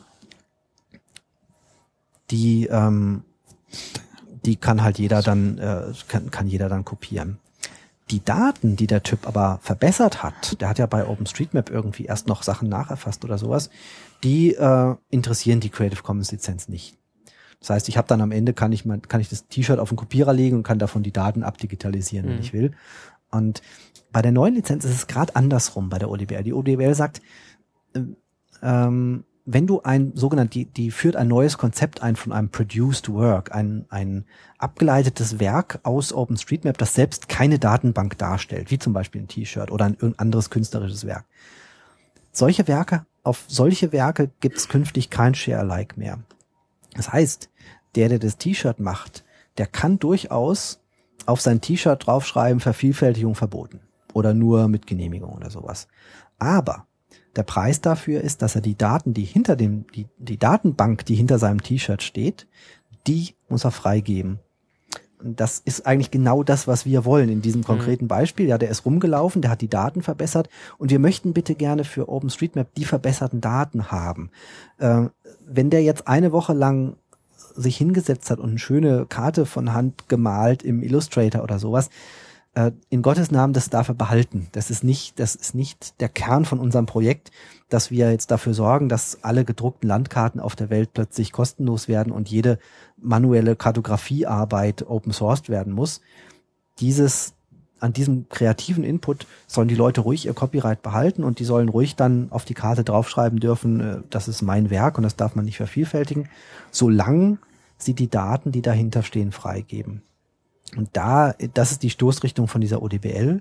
die, ähm, die kann halt jeder dann, äh, kann, kann jeder dann kopieren. Die Daten, die der Typ aber verbessert hat, der hat ja bei OpenStreetMap irgendwie erst noch Sachen nacherfasst oder sowas, die äh, interessieren die Creative Commons Lizenz nicht. Das heißt, ich habe dann am Ende, kann ich mal, kann ich das T-Shirt auf den Kopierer legen und kann davon die Daten abdigitalisieren, wenn mhm. ich will. Und bei der neuen Lizenz ist es gerade andersrum bei der O D B L. Die O D B L sagt, äh, ähm, wenn du ein sogenannt, die, die führt ein neues Konzept ein von einem Produced Work, ein, ein abgeleitetes Werk aus OpenStreetMap, das selbst keine Datenbank darstellt, wie zum Beispiel ein T-Shirt oder ein irgendein anderes künstlerisches Werk. Solche Werke, auf solche Werke gibt es künftig kein Share-alike mehr. Das heißt, der, der das T-Shirt macht, der kann durchaus auf sein T-Shirt draufschreiben, Vervielfältigung verboten oder nur mit Genehmigung oder sowas. Aber der Preis dafür ist, dass er die Daten, die hinter dem, die, die Datenbank, die hinter seinem T-Shirt steht, die muss er freigeben. Und das ist eigentlich genau das, was wir wollen in diesem konkreten Beispiel. Ja, der ist rumgelaufen, der hat die Daten verbessert und wir möchten bitte gerne für OpenStreetMap die verbesserten Daten haben. Äh, wenn der jetzt eine Woche lang sich hingesetzt hat und eine schöne Karte von Hand gemalt im Illustrator oder sowas, in Gottes Namen, das darf er behalten. Das ist nicht, das ist nicht der Kern von unserem Projekt, dass wir jetzt dafür sorgen, dass alle gedruckten Landkarten auf der Welt plötzlich kostenlos werden und jede manuelle Kartografiearbeit open sourced werden muss. Dieses, an diesem kreativen Input sollen die Leute ruhig ihr Copyright behalten und die sollen ruhig dann auf die Karte draufschreiben dürfen, äh, das ist mein Werk und das darf man nicht vervielfältigen, solange sie die Daten, die dahinter stehen, freigeben. Und da, das ist die Stoßrichtung von dieser O D B L.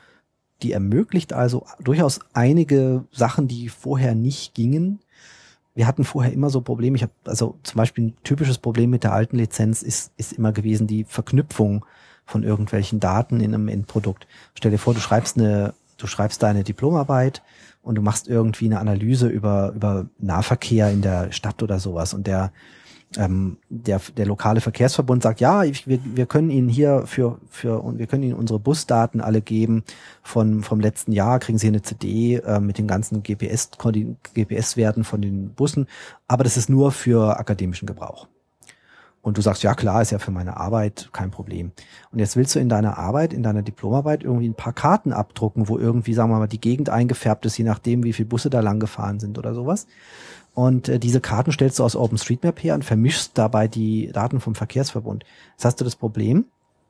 Die ermöglicht also durchaus einige Sachen, die vorher nicht gingen. Wir hatten vorher immer so Probleme. Ich habe also zum Beispiel ein typisches Problem mit der alten Lizenz ist ist immer gewesen die Verknüpfung von irgendwelchen Daten in einem Endprodukt. Stell dir vor, du schreibst eine, du schreibst deine Diplomarbeit und du machst irgendwie eine Analyse über über Nahverkehr in der Stadt oder sowas und der Ähm, der der lokale Verkehrsverbund sagt, ja, ich, wir wir können Ihnen hier für für und wir können Ihnen unsere Busdaten alle geben von vom letzten Jahr, kriegen Sie eine C D äh, mit den ganzen G P S G P S-Werten von den Bussen, aber das ist nur für akademischen Gebrauch. Und du sagst, ja klar, ist ja für meine Arbeit kein Problem. Und jetzt willst du in deiner Arbeit, in deiner Diplomarbeit irgendwie ein paar Karten abdrucken, wo irgendwie, sagen wir mal, die Gegend eingefärbt ist, je nachdem, wie viele Busse da lang gefahren sind oder sowas. Und äh, diese Karten stellst du aus OpenStreetMap her und vermischst dabei die Daten vom Verkehrsverbund. Jetzt hast du das Problem,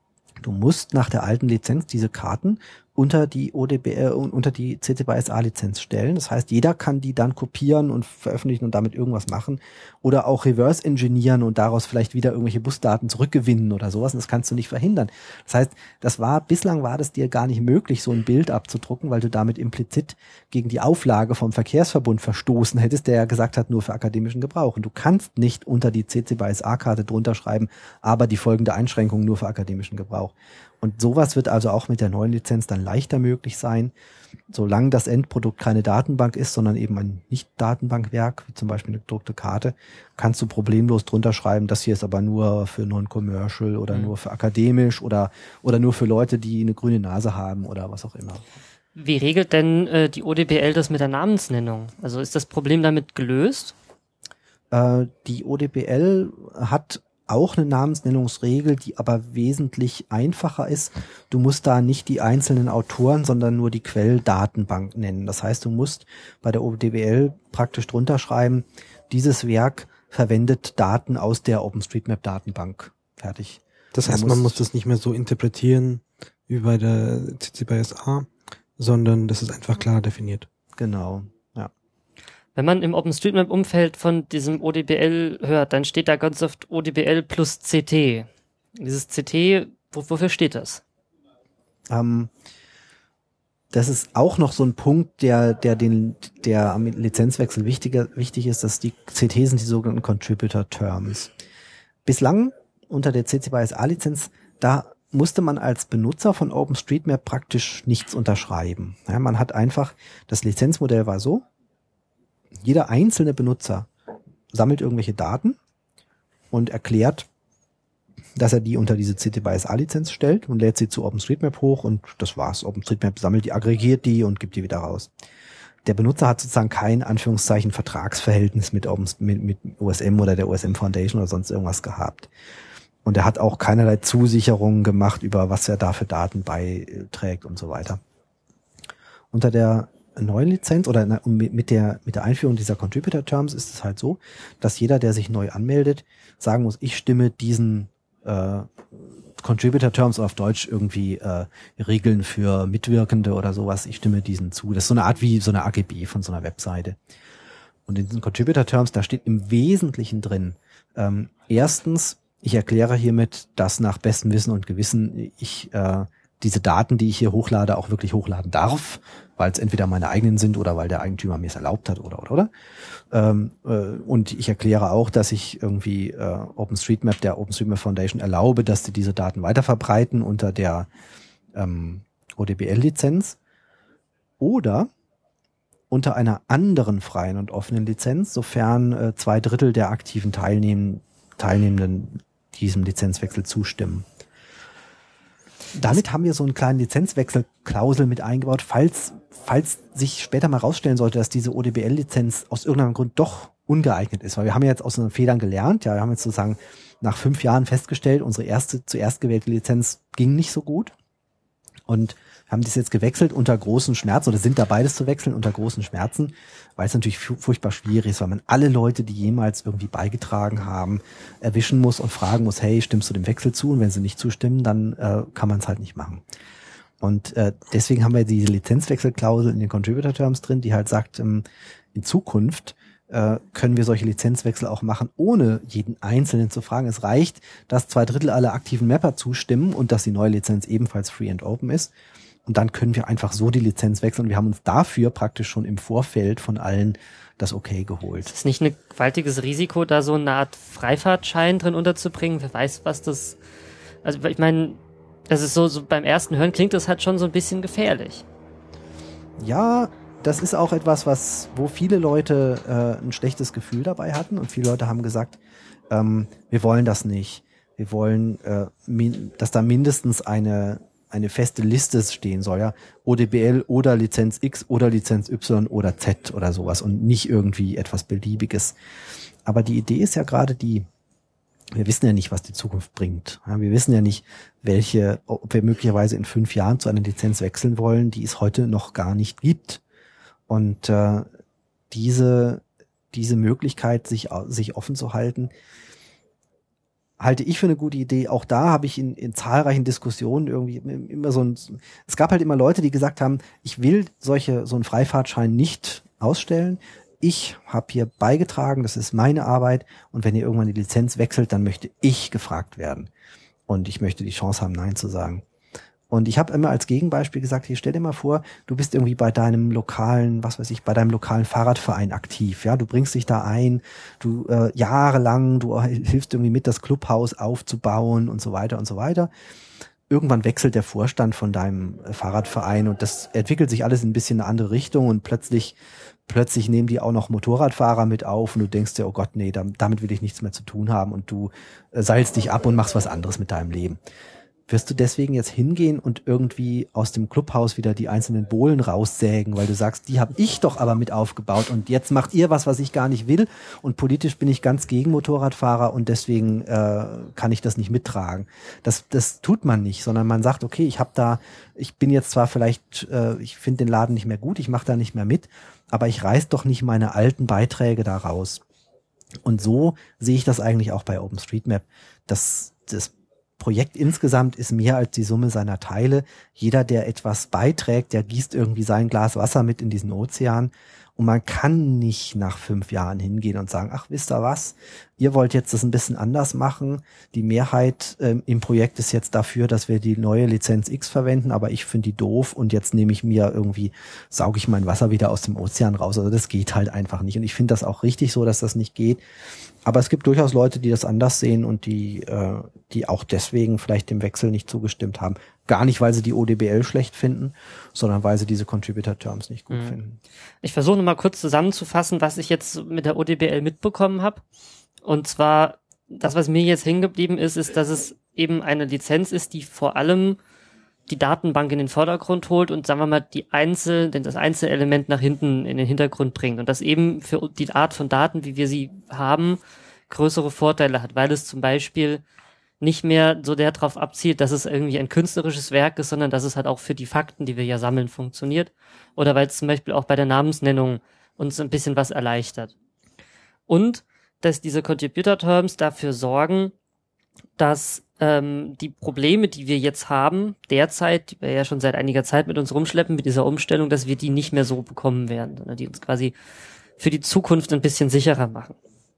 du musst nach der alten Lizenz diese Karten unter die O D B L und unter die C C B S A-Lizenz stellen. Das heißt, jeder kann die dann kopieren und veröffentlichen und damit irgendwas machen oder auch reverse engineeren und daraus vielleicht wieder irgendwelche Busdaten zurückgewinnen oder sowas. Und das kannst du nicht verhindern. Das heißt, das war bislang war das dir gar nicht möglich, so ein Bild abzudrucken, weil du damit implizit gegen die Auflage vom Verkehrsverbund verstoßen hättest, der ja gesagt hat, nur für akademischen Gebrauch. Und du kannst nicht unter die C C B S A-Karte drunter schreiben, aber die folgende Einschränkung nur für akademischen Gebrauch. Und sowas wird also auch mit der neuen Lizenz dann leichter möglich sein, solange das Endprodukt keine Datenbank ist, sondern eben ein Nicht-Datenbankwerk, wie zum Beispiel eine gedruckte Karte, kannst du problemlos drunter schreiben, das hier ist aber nur für Non-Commercial oder mhm. nur für akademisch oder oder nur für Leute, die eine grüne Nase haben oder was auch immer.
Wie regelt denn äh, die O D B L das mit der Namensnennung? Also ist das Problem damit gelöst?
Äh, die O D B L hat auch eine Namensnennungsregel, die aber wesentlich einfacher ist. Du musst da nicht die einzelnen Autoren, sondern nur die Quelldatenbank nennen. Das heißt, du musst bei der O D B L praktisch drunter schreiben, dieses Werk verwendet Daten aus der OpenStreetMap-Datenbank. Fertig.
Das heißt, man muss das nicht mehr so interpretieren wie bei der C C B S A, sondern das ist einfach klar definiert.
Genau.
Wenn man im OpenStreetMap-Umfeld von diesem O D B L hört, dann steht da ganz oft O D B L plus C T. Dieses C T, wo, wofür steht das?
Ähm, das ist auch noch so ein Punkt, der, der den, der am Lizenzwechsel wichtiger, wichtig ist, dass die C T sind die sogenannten Contributor Terms. Bislang unter der C C B S A-Lizenz, da musste man als Benutzer von OpenStreetMap praktisch nichts unterschreiben. Ja, man hat einfach, das Lizenzmodell war so, jeder einzelne Benutzer sammelt irgendwelche Daten und erklärt, dass er die unter diese C C B S A-Lizenz stellt und lädt sie zu OpenStreetMap hoch und das war's. OpenStreetMap sammelt die, aggregiert die und gibt die wieder raus. Der Benutzer hat sozusagen kein, Anführungszeichen, Vertragsverhältnis mit, Open, mit, mit O S M oder der O S M Foundation oder sonst irgendwas gehabt. Und er hat auch keinerlei Zusicherungen gemacht, über was er da für Daten beiträgt und so weiter. Unter der neuen Lizenz oder mit der mit der Einführung dieser Contributor Terms ist es halt so, dass jeder, der sich neu anmeldet, sagen muss, ich stimme diesen äh, Contributor Terms auf Deutsch irgendwie äh, Regeln für Mitwirkende oder sowas, ich stimme diesen zu. Das ist so eine Art wie so eine A G B von so einer Webseite. Und in diesen Contributor Terms, da steht im Wesentlichen drin, ähm, erstens, ich erkläre hiermit, dass nach bestem Wissen und Gewissen ich äh, diese Daten, die ich hier hochlade, auch wirklich hochladen darf, weil es entweder meine eigenen sind oder weil der Eigentümer mir es erlaubt hat oder oder oder. Ähm, äh, und ich erkläre auch, dass ich irgendwie äh, OpenStreetMap, der OpenStreetMap Foundation erlaube, dass sie diese Daten weiterverbreiten unter der ähm, O D B L-Lizenz oder unter einer anderen freien und offenen Lizenz, sofern äh, zwei Drittel der aktiven Teilnehm- Teilnehmenden diesem Lizenzwechsel zustimmen. Damit haben wir so einen kleinen Lizenzwechselklausel mit eingebaut, falls falls sich später mal rausstellen sollte, dass diese O D B L-Lizenz aus irgendeinem Grund doch ungeeignet ist. Weil wir haben ja jetzt aus unseren Fehlern gelernt. Ja, wir haben jetzt sozusagen nach fünf Jahren festgestellt, unsere erste zuerst gewählte Lizenz ging nicht so gut. Und haben das jetzt gewechselt unter großen Schmerzen oder sind da beides zu wechseln unter großen Schmerzen, weil es natürlich furchtbar schwierig ist, weil man alle Leute, die jemals irgendwie beigetragen haben, erwischen muss und fragen muss, hey, stimmst du dem Wechsel zu? Und wenn sie nicht zustimmen, dann äh, kann man es halt nicht machen. Und äh, deswegen haben wir diese Lizenzwechselklausel in den Contributor Terms drin, die halt sagt, ähm, in Zukunft äh, können wir solche Lizenzwechsel auch machen, ohne jeden Einzelnen zu fragen. Es reicht, dass zwei Drittel aller aktiven Mapper zustimmen und dass die neue Lizenz ebenfalls free and open ist. Und dann können wir einfach so die Lizenz wechseln. Und wir haben uns dafür praktisch schon im Vorfeld von allen das Okay geholt.
Ist nicht ein gewaltiges Risiko, da so eine Art Freifahrtschein drin unterzubringen? Wer weiß, was das... Also ich meine... Das ist so, so beim ersten Hören klingt das halt schon so ein bisschen gefährlich.
Ja, das ist auch etwas, was, wo viele Leute äh, ein schlechtes Gefühl dabei hatten und viele Leute haben gesagt, ähm, wir wollen das nicht. Wir wollen, äh, min- dass da mindestens eine eine feste Liste stehen soll, ja, O D B L oder Lizenz X oder Lizenz Y oder Z oder sowas und nicht irgendwie etwas Beliebiges. Aber die Idee ist ja gerade die, wir wissen ja nicht, was die Zukunft bringt. Ja, wir wissen ja nicht, welche, ob wir möglicherweise in fünf Jahren zu einer Lizenz wechseln wollen, die es heute noch gar nicht gibt. Und äh, diese diese Möglichkeit, sich sich offen zu halten, halte ich für eine gute Idee. Auch da habe ich in, in zahlreichen Diskussionen irgendwie immer so ein, es gab halt immer Leute, die gesagt haben, ich will solche so einen Freifahrtschein nicht ausstellen. Ich habe hier beigetragen, das ist meine Arbeit und wenn ihr irgendwann die Lizenz wechselt, dann möchte ich gefragt werden. Und ich möchte die Chance haben, Nein zu sagen. Und ich habe immer als Gegenbeispiel gesagt, hier stell dir mal vor, du bist irgendwie bei deinem lokalen, was weiß ich, bei deinem lokalen Fahrradverein aktiv. Ja, du bringst dich da ein, du äh, jahrelang, du hilfst irgendwie mit, das Clubhaus aufzubauen und so weiter und so weiter. Irgendwann wechselt der Vorstand von deinem Fahrradverein und das entwickelt sich alles in ein bisschen eine andere Richtung und plötzlich plötzlich nehmen die auch noch Motorradfahrer mit auf und du denkst dir, oh Gott, nee, damit will ich nichts mehr zu tun haben und du äh, seilst dich ab und machst was anderes mit deinem Leben. Wirst du deswegen jetzt hingehen und irgendwie aus dem Clubhaus wieder die einzelnen Bohlen raussägen, weil du sagst, die habe ich doch aber mit aufgebaut und jetzt macht ihr was, was ich gar nicht will und politisch bin ich ganz gegen Motorradfahrer und deswegen äh, kann ich das nicht mittragen. Das, das tut man nicht, sondern man sagt, okay, ich habe da, ich bin jetzt zwar vielleicht, äh, ich finde den Laden nicht mehr gut, ich mache da nicht mehr mit, aber ich reiß doch nicht meine alten Beiträge da raus. Und so sehe ich das eigentlich auch bei OpenStreetMap. Das, das Projekt insgesamt ist mehr als die Summe seiner Teile. Jeder, der etwas beiträgt, der gießt irgendwie sein Glas Wasser mit in diesen Ozean. Und man kann nicht nach fünf Jahren hingehen und sagen, ach, wisst ihr was? Ihr wollt jetzt das ein bisschen anders machen. Die Mehrheit ähm, im Projekt ist jetzt dafür, dass wir die neue Lizenz X verwenden, aber ich finde die doof und jetzt nehme ich mir irgendwie, sauge ich mein Wasser wieder aus dem Ozean raus. Also das geht halt einfach nicht. Und ich finde das auch richtig so, dass das nicht geht. Aber es gibt durchaus Leute, die das anders sehen und die, äh, die auch deswegen vielleicht dem Wechsel nicht zugestimmt haben. Gar nicht, weil sie die O D B L schlecht finden, sondern weil sie diese Contributor Terms nicht gut mhm. finden.
Ich versuche nochmal kurz zusammenzufassen, was ich jetzt mit der O D B L mitbekommen habe. Und zwar, das, was mir jetzt hängen geblieben ist, ist, dass es eben eine Lizenz ist, die vor allem die Datenbank in den Vordergrund holt und, sagen wir mal, die Einzel, denn das Einzelelement nach hinten in den Hintergrund bringt. Und das eben für die Art von Daten, wie wir sie haben, größere Vorteile hat, weil es zum Beispiel nicht mehr so der darauf abzielt, dass es irgendwie ein künstlerisches Werk ist, sondern dass es halt auch für die Fakten, die wir ja sammeln, funktioniert. Oder weil es zum Beispiel auch bei der Namensnennung uns ein bisschen was erleichtert. Und dass diese Contributor Terms dafür sorgen, dass ähm, die Probleme, die wir jetzt haben, derzeit, die wir ja schon seit einiger Zeit mit uns rumschleppen, mit dieser Umstellung, dass wir die nicht mehr so bekommen werden, sondern die uns quasi für die Zukunft ein bisschen sicherer machen.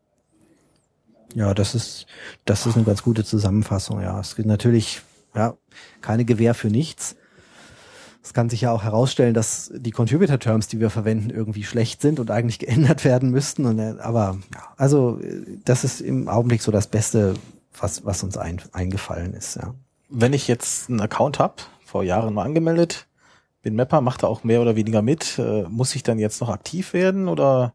Ja, das ist, das ist eine ganz gute Zusammenfassung, ja. Es gibt natürlich, ja, keine Gewähr für nichts. Es kann sich ja auch herausstellen, dass die Contributor Terms, die wir verwenden, irgendwie schlecht sind und eigentlich geändert werden müssten. Und, aber, ja, also, das ist im Augenblick so das Beste, was, was uns ein, eingefallen ist, ja.
Wenn ich jetzt einen Account habe, vor Jahren mal angemeldet, bin Mapper, macht da auch mehr oder weniger mit, äh, muss ich dann jetzt noch aktiv werden oder?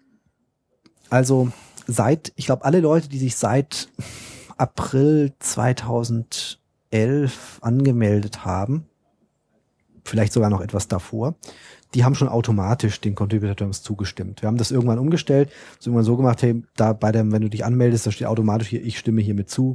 Also, seit, ich glaube, alle Leute, die sich seit April zweitausendelf angemeldet haben, vielleicht sogar noch etwas davor, die haben schon automatisch den Contributor Terms zugestimmt. Wir haben das irgendwann umgestellt, das irgendwann so gemacht, hey, da bei dem, wenn du dich anmeldest, da steht automatisch hier, ich stimme hiermit zu.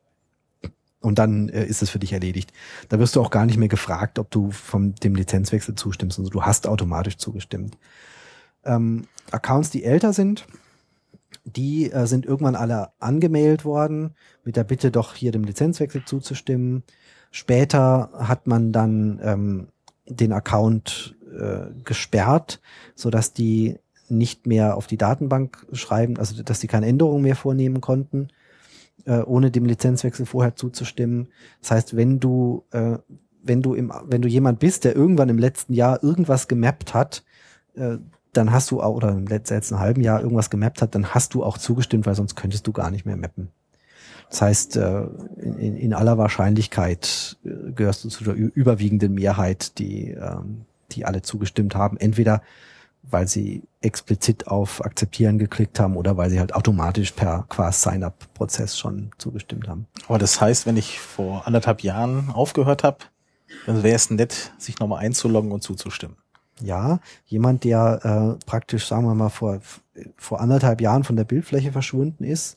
Und dann äh, ist es für dich erledigt. Da wirst du auch gar nicht mehr gefragt, ob du vom dem Lizenzwechsel zustimmst. Also du hast automatisch zugestimmt. Ähm, Accounts, die älter sind, die äh, sind irgendwann alle angemeldet worden, mit der Bitte doch hier dem Lizenzwechsel zuzustimmen. Später hat man dann ähm, den Account äh, gesperrt, sodass die nicht mehr auf die Datenbank schreiben, also dass die keine Änderungen mehr vornehmen konnten, äh, ohne dem Lizenzwechsel vorher zuzustimmen. Das heißt, wenn du äh, wenn du im wenn du jemand bist, der irgendwann im letzten Jahr irgendwas gemappt hat, äh, dann hast du auch, oder im letzten halben Jahr irgendwas gemappt hat, dann hast du auch zugestimmt, weil sonst könntest du gar nicht mehr mappen. Das heißt, äh, in, in aller Wahrscheinlichkeit äh, gehörst du zu der überwiegenden Mehrheit, die ähm, die alle zugestimmt haben, entweder weil sie explizit auf Akzeptieren geklickt haben oder weil sie halt automatisch per Quas-Sign-up-Prozess schon zugestimmt haben.
Aber das heißt, wenn ich vor anderthalb Jahren aufgehört habe, dann wäre es nett, sich nochmal einzuloggen und zuzustimmen.
Ja, jemand, der äh, praktisch, sagen wir mal, vor vor anderthalb Jahren von der Bildfläche verschwunden ist,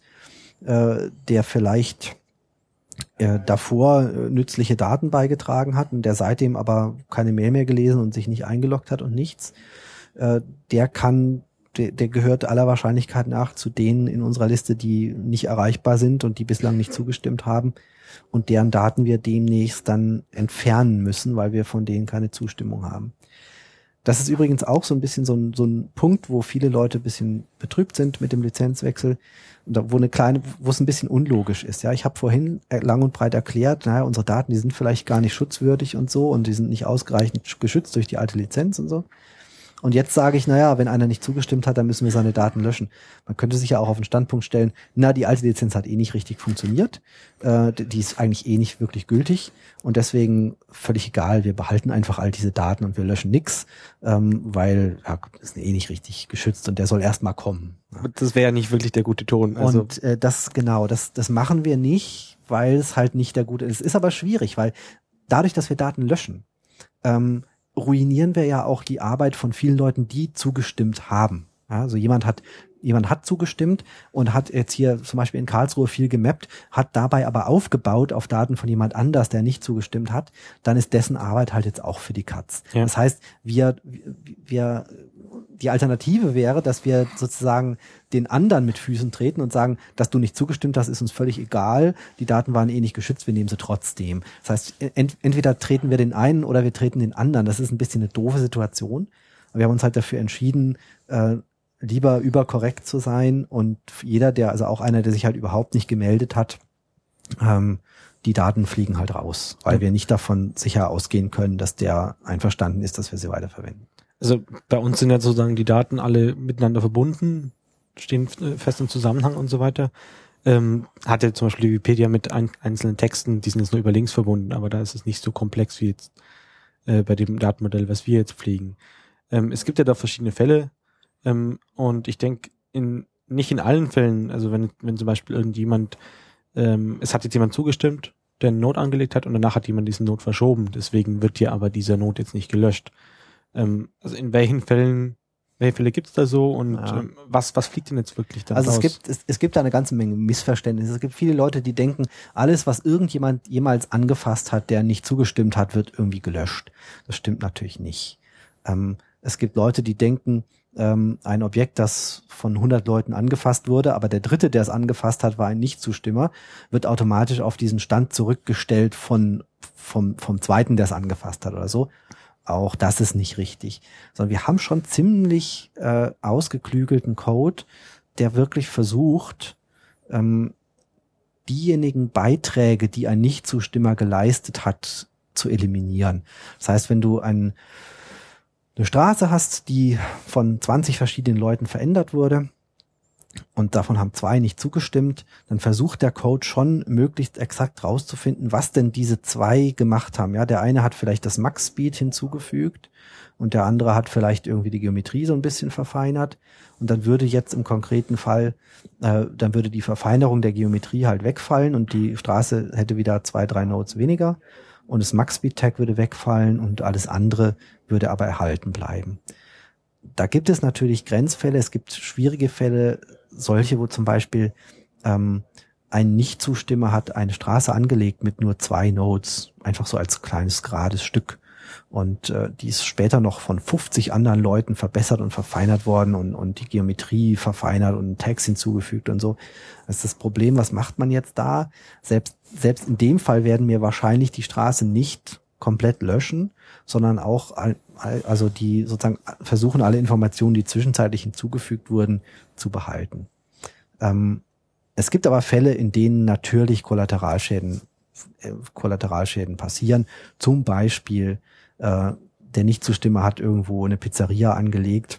äh, der vielleicht äh, davor äh, nützliche Daten beigetragen hat und der seitdem aber keine Mail mehr gelesen und sich nicht eingeloggt hat und nichts, äh, der kann, der, der gehört aller Wahrscheinlichkeit nach zu denen in unserer Liste, die nicht erreichbar sind und die bislang nicht zugestimmt haben und deren Daten wir demnächst dann entfernen müssen, weil wir von denen keine Zustimmung haben. Das ist übrigens auch so ein bisschen so ein, so ein Punkt, wo viele Leute ein bisschen betrübt sind mit dem Lizenzwechsel, wo eine kleine, wo es ein bisschen unlogisch ist. Ja, ich habe vorhin lang und breit erklärt, naja, unsere Daten, die sind vielleicht gar nicht schutzwürdig und so und die sind nicht ausreichend geschützt durch die alte Lizenz und so. Und jetzt sage ich, naja, wenn einer nicht zugestimmt hat, dann müssen wir seine Daten löschen. Man könnte sich ja auch auf den Standpunkt stellen, na, die alte Lizenz hat eh nicht richtig funktioniert, äh, die ist eigentlich eh nicht wirklich gültig und deswegen völlig egal, wir behalten einfach all diese Daten und wir löschen nix, ähm, weil ja, das ist eh nicht richtig geschützt und der soll erst mal kommen. Ja.
Das wäre ja nicht wirklich der gute Ton. Also
und äh, das, genau, das, das machen wir nicht, weil es halt nicht der gute ist. Es ist aber schwierig, weil dadurch, dass wir Daten löschen, ähm, ruinieren wir ja auch die Arbeit von vielen Leuten, die zugestimmt haben. Ja, also jemand hat jemand hat zugestimmt und hat jetzt hier zum Beispiel in Karlsruhe viel gemappt, hat dabei aber aufgebaut auf Daten von jemand anders, der nicht zugestimmt hat, dann ist dessen Arbeit halt jetzt auch für die Katz. Ja. Das heißt, wir, wir, die Alternative wäre, dass wir sozusagen den anderen mit Füßen treten und sagen, dass du nicht zugestimmt hast, ist uns völlig egal, die Daten waren eh nicht geschützt, wir nehmen sie trotzdem. Das heißt, ent, entweder treten wir den einen oder wir treten den anderen. Das ist ein bisschen eine doofe Situation. Wir haben uns halt dafür entschieden, äh, lieber überkorrekt zu sein und jeder, der, also auch einer, der sich halt überhaupt nicht gemeldet hat, ähm, die Daten fliegen halt raus, weil wir nicht davon sicher ausgehen können, dass der einverstanden ist, dass wir sie weiterverwenden.
Also bei uns sind ja sozusagen die Daten alle miteinander verbunden, stehen fest im Zusammenhang und so weiter. Ähm, hatte zum Beispiel die Wikipedia mit ein, einzelnen Texten, die sind jetzt nur über Links verbunden, aber da ist es nicht so komplex wie jetzt äh, bei dem Datenmodell, was wir jetzt pflegen. Ähm, es gibt ja da verschiedene Fälle, ähm, und ich denke, in nicht in allen Fällen, also wenn wenn zum Beispiel irgendjemand, ähm, es hat jetzt jemand zugestimmt, der eine Note angelegt hat und danach hat jemand diesen Note verschoben, deswegen wird hier aber dieser Note jetzt nicht gelöscht. Ähm, also in welchen Fällen, welche Fälle gibt's da so und ja. ähm, was was fliegt denn jetzt wirklich da
Also
raus?
es gibt es, es gibt da eine ganze Menge Missverständnisse. Es gibt viele Leute, die denken, alles, was irgendjemand jemals angefasst hat, der nicht zugestimmt hat, wird irgendwie gelöscht. Das stimmt natürlich nicht. Ähm, es gibt Leute, die denken, ähm, ein Objekt, das von hundert Leuten angefasst wurde, aber der dritte, der es angefasst hat, war ein Nichtzustimmer, wird automatisch auf diesen Stand zurückgestellt von vom vom zweiten, der es angefasst hat oder so. Auch das ist nicht richtig. Sondern wir haben schon ziemlich äh, ausgeklügelten Code, der wirklich versucht, ähm, diejenigen Beiträge, die ein Nichtzustimmer geleistet hat, zu eliminieren. Das heißt, wenn du ein, eine Straße hast, die von zwanzig verschiedenen Leuten verändert wurde und davon haben zwei nicht zugestimmt, dann versucht der Code schon möglichst exakt rauszufinden, was denn diese zwei gemacht haben. Ja, der eine hat vielleicht das Max-Speed hinzugefügt und der andere hat vielleicht irgendwie die Geometrie so ein bisschen verfeinert und dann würde jetzt im konkreten Fall, äh, dann würde die Verfeinerung der Geometrie halt wegfallen und die Straße hätte wieder zwei, drei Nodes weniger und das Max-Speed-Tag würde wegfallen und alles andere würde aber erhalten bleiben. Da gibt es natürlich Grenzfälle, es gibt schwierige Fälle, solche, wo zum Beispiel ähm, ein Nichtzustimmer hat eine Straße angelegt mit nur zwei Nodes, einfach so als kleines gerades Stück. Und äh, die ist später noch von fünfzig anderen Leuten verbessert und verfeinert worden und, und die Geometrie verfeinert und Tags hinzugefügt und so. Das ist das Problem, was macht man jetzt da? Selbst, selbst in dem Fall werden wir wahrscheinlich die Straße nicht komplett löschen, sondern auch also die sozusagen versuchen, alle Informationen, die zwischenzeitlich hinzugefügt wurden, zu behalten. Ähm, es gibt aber Fälle, in denen natürlich Kollateralschäden, äh, Kollateralschäden passieren. Zum Beispiel äh, der Nichtzustimmer hat irgendwo eine Pizzeria angelegt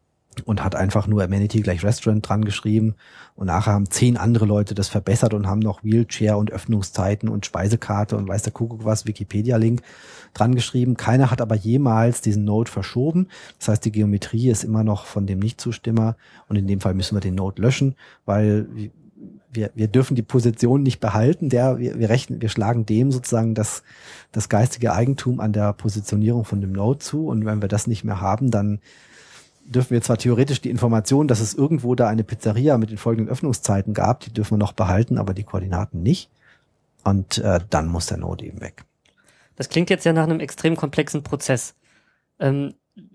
und hat einfach nur Amenity gleich Restaurant dran geschrieben und nachher haben zehn andere Leute das verbessert und haben noch Wheelchair und Öffnungszeiten und Speisekarte und weiß der Kuckuck was, Wikipedia-Link dran geschrieben. Keiner hat aber jemals diesen Node verschoben. Das heißt, die Geometrie ist immer noch von dem Nichtzustimmer und in dem Fall müssen wir den Node löschen, weil wir, wir dürfen die Position nicht behalten. Der, wir, wir rechnen, wir schlagen dem sozusagen das, das geistige Eigentum an der Positionierung von dem Node zu und wenn wir das nicht mehr haben, dann dürfen wir zwar theoretisch die Information, dass es irgendwo da eine Pizzeria mit den folgenden Öffnungszeiten gab, die dürfen wir noch behalten, aber die Koordinaten nicht. Und äh, dann muss der Node eben weg.
Das klingt jetzt ja nach einem extrem komplexen Prozess. Ähm,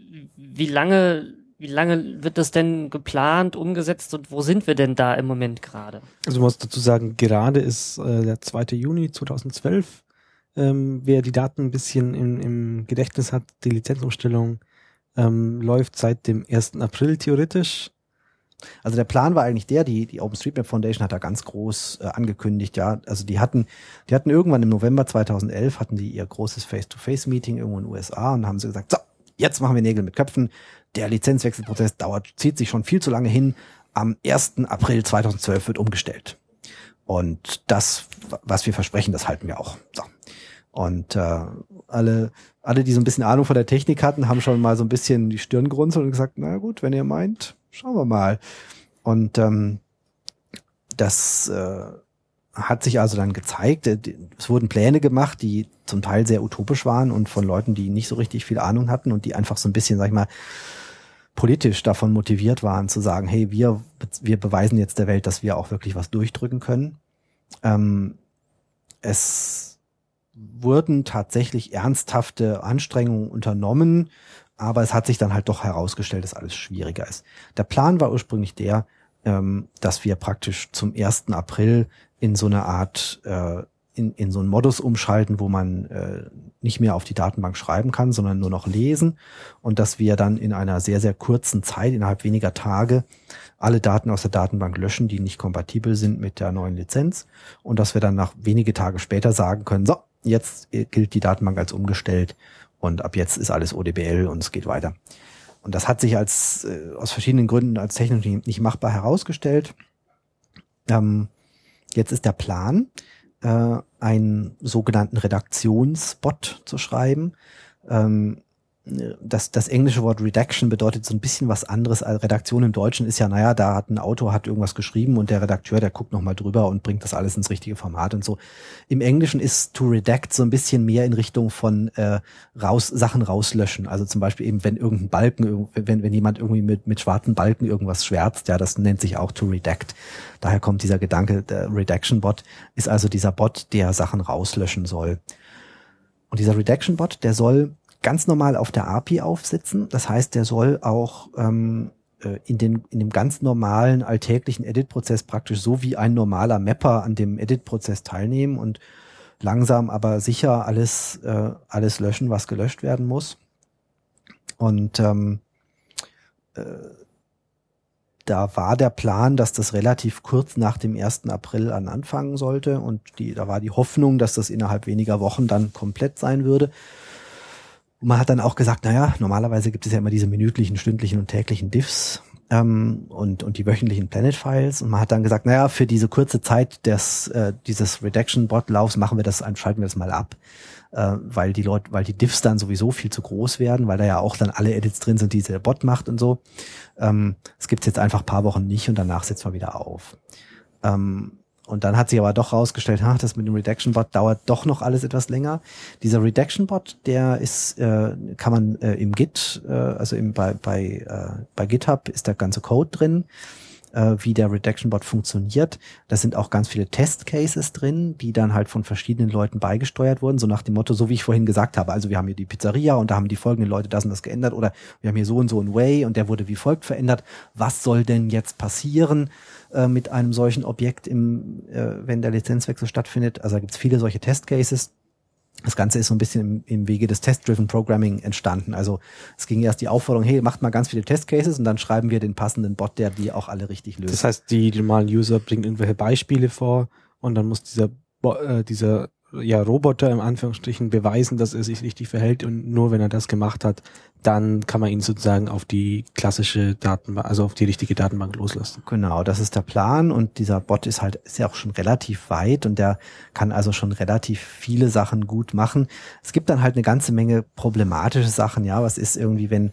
wie lange, wie lange wird das denn geplant, umgesetzt und wo sind wir denn da im Moment gerade?
Also man muss dazu sagen, gerade ist äh, der zweite Juni zweitausendzwölf. Ähm, wer die Daten ein bisschen im, im Gedächtnis hat, die Lizenzumstellung Ähm, läuft seit dem ersten April theoretisch.
Also der Plan war eigentlich der, die die OpenStreetMap Foundation hat da ganz groß äh, angekündigt, ja, also die hatten die hatten irgendwann im November zweitausendelf hatten die ihr großes Face-to-Face-Meeting irgendwo in den U S A und haben sie gesagt, so, jetzt machen wir Nägel mit Köpfen, der Lizenzwechselprozess dauert, zieht sich schon viel zu lange hin, am ersten April zweitausendzwölf wird umgestellt. Und das, was wir versprechen, das halten wir auch. So. Und äh, alle, alle, die so ein bisschen Ahnung von der Technik hatten, haben schon mal so ein bisschen die Stirn gerunzelt und gesagt, na gut, wenn ihr meint, schauen wir mal. Und ähm, das äh, hat sich also dann gezeigt. Es wurden Pläne gemacht, die zum Teil sehr utopisch waren und von Leuten, die nicht so richtig viel Ahnung hatten und die einfach so ein bisschen, sag ich mal, politisch davon motiviert waren, zu sagen, hey, wir wir beweisen jetzt der Welt, dass wir auch wirklich was durchdrücken können. Ähm, es wurden tatsächlich ernsthafte Anstrengungen unternommen, aber es hat sich dann halt doch herausgestellt, dass alles schwieriger ist. Der Plan war ursprünglich der, ähm, dass wir praktisch zum ersten April in so eine Art, äh, in, in so einen Modus umschalten, wo man äh, nicht mehr auf die Datenbank schreiben kann, sondern nur noch lesen und dass wir dann in einer sehr, sehr kurzen Zeit, innerhalb weniger Tage, alle Daten aus der Datenbank löschen, die nicht kompatibel sind mit der neuen Lizenz und dass wir dann nach wenige Tage später sagen können, so, jetzt gilt die Datenbank als umgestellt und ab jetzt ist alles O D B L und es geht weiter. Und das hat sich als äh, aus verschiedenen Gründen als technisch nicht machbar herausgestellt. Ähm, jetzt ist der Plan, äh, einen sogenannten Redaktionsbot zu schreiben. Ähm, das, das englische Wort Redaction bedeutet so ein bisschen was anderes als Redaktion im Deutschen ist ja, naja, da hat ein Autor hat irgendwas geschrieben und der Redakteur, der guckt nochmal drüber und bringt das alles ins richtige Format und so. Im Englischen ist to redact so ein bisschen mehr in Richtung von äh, raus Sachen rauslöschen. Also zum Beispiel eben, wenn irgendein Balken, wenn, wenn jemand irgendwie mit, mit schwarzen Balken irgendwas schwärzt, ja, das nennt sich auch to redact. Daher kommt dieser Gedanke, der Redaction-Bot ist also dieser Bot, der Sachen rauslöschen soll. Und dieser Redaction-Bot, der soll ganz normal auf der A P I aufsitzen. Das heißt, der soll auch ähm, in, den, in dem ganz normalen alltäglichen Edit-Prozess praktisch so wie ein normaler Mapper an dem Edit-Prozess teilnehmen und langsam aber sicher alles, äh, alles löschen, was gelöscht werden muss. Und ähm, äh, da war der Plan, dass das relativ kurz nach dem ersten April an anfangen sollte und die, da war die Hoffnung, dass das innerhalb weniger Wochen dann komplett sein würde. Und man hat dann auch gesagt, naja, normalerweise gibt es ja immer diese minütlichen, stündlichen und täglichen Diffs ähm, und und die wöchentlichen Planet-Files. Und man hat dann gesagt, naja, für diese kurze Zeit des äh, dieses Redaction-Bot-Laufs machen wir das, schalten wir das mal ab, äh, weil die Leute, weil die Diffs dann sowieso viel zu groß werden, weil da ja auch dann alle Edits drin sind, die der Bot macht und so. Ähm, es gibt's jetzt einfach ein paar Wochen nicht und danach setzt man wieder auf. Ähm, Und dann hat sich aber doch rausgestellt, ach, das mit dem Redaction-Bot dauert doch noch alles etwas länger. Dieser Redaction-Bot, der ist, äh, kann man äh, im Git, äh, also im, bei bei äh, bei GitHub ist der ganze Code drin. äh, wie der Redaction-Bot funktioniert. Da sind auch ganz viele Test-Cases drin, die dann halt von verschiedenen Leuten beigesteuert wurden, so nach dem Motto, so wie ich vorhin gesagt habe, also wir haben hier die Pizzeria und da haben die folgenden Leute das und das geändert oder wir haben hier so und so ein Way und der wurde wie folgt verändert. Was soll denn jetzt passieren äh, mit einem solchen Objekt, im, äh, wenn der Lizenzwechsel stattfindet? Also da gibt es viele solche Test-Cases. Das Ganze ist so ein bisschen im, im Wege des Test-Driven Programming entstanden. Also es ging erst die Aufforderung, hey, macht mal ganz viele Test-Cases und dann schreiben wir den passenden Bot, der die auch alle richtig löst.
Das heißt, die normalen User bringen irgendwelche Beispiele vor und dann muss dieser Bo- äh, dieser ja, Roboter im Anführungsstrichen beweisen, dass er sich richtig verhält und nur wenn er das gemacht hat, dann kann man ihn sozusagen auf die klassische Datenbank, also auf die richtige Datenbank loslassen.
Genau, das ist der Plan und dieser Bot ist halt, ist ja auch schon relativ weit und der kann also schon relativ viele Sachen gut machen. Es gibt dann halt eine ganze Menge problematische Sachen, ja, was ist irgendwie, wenn,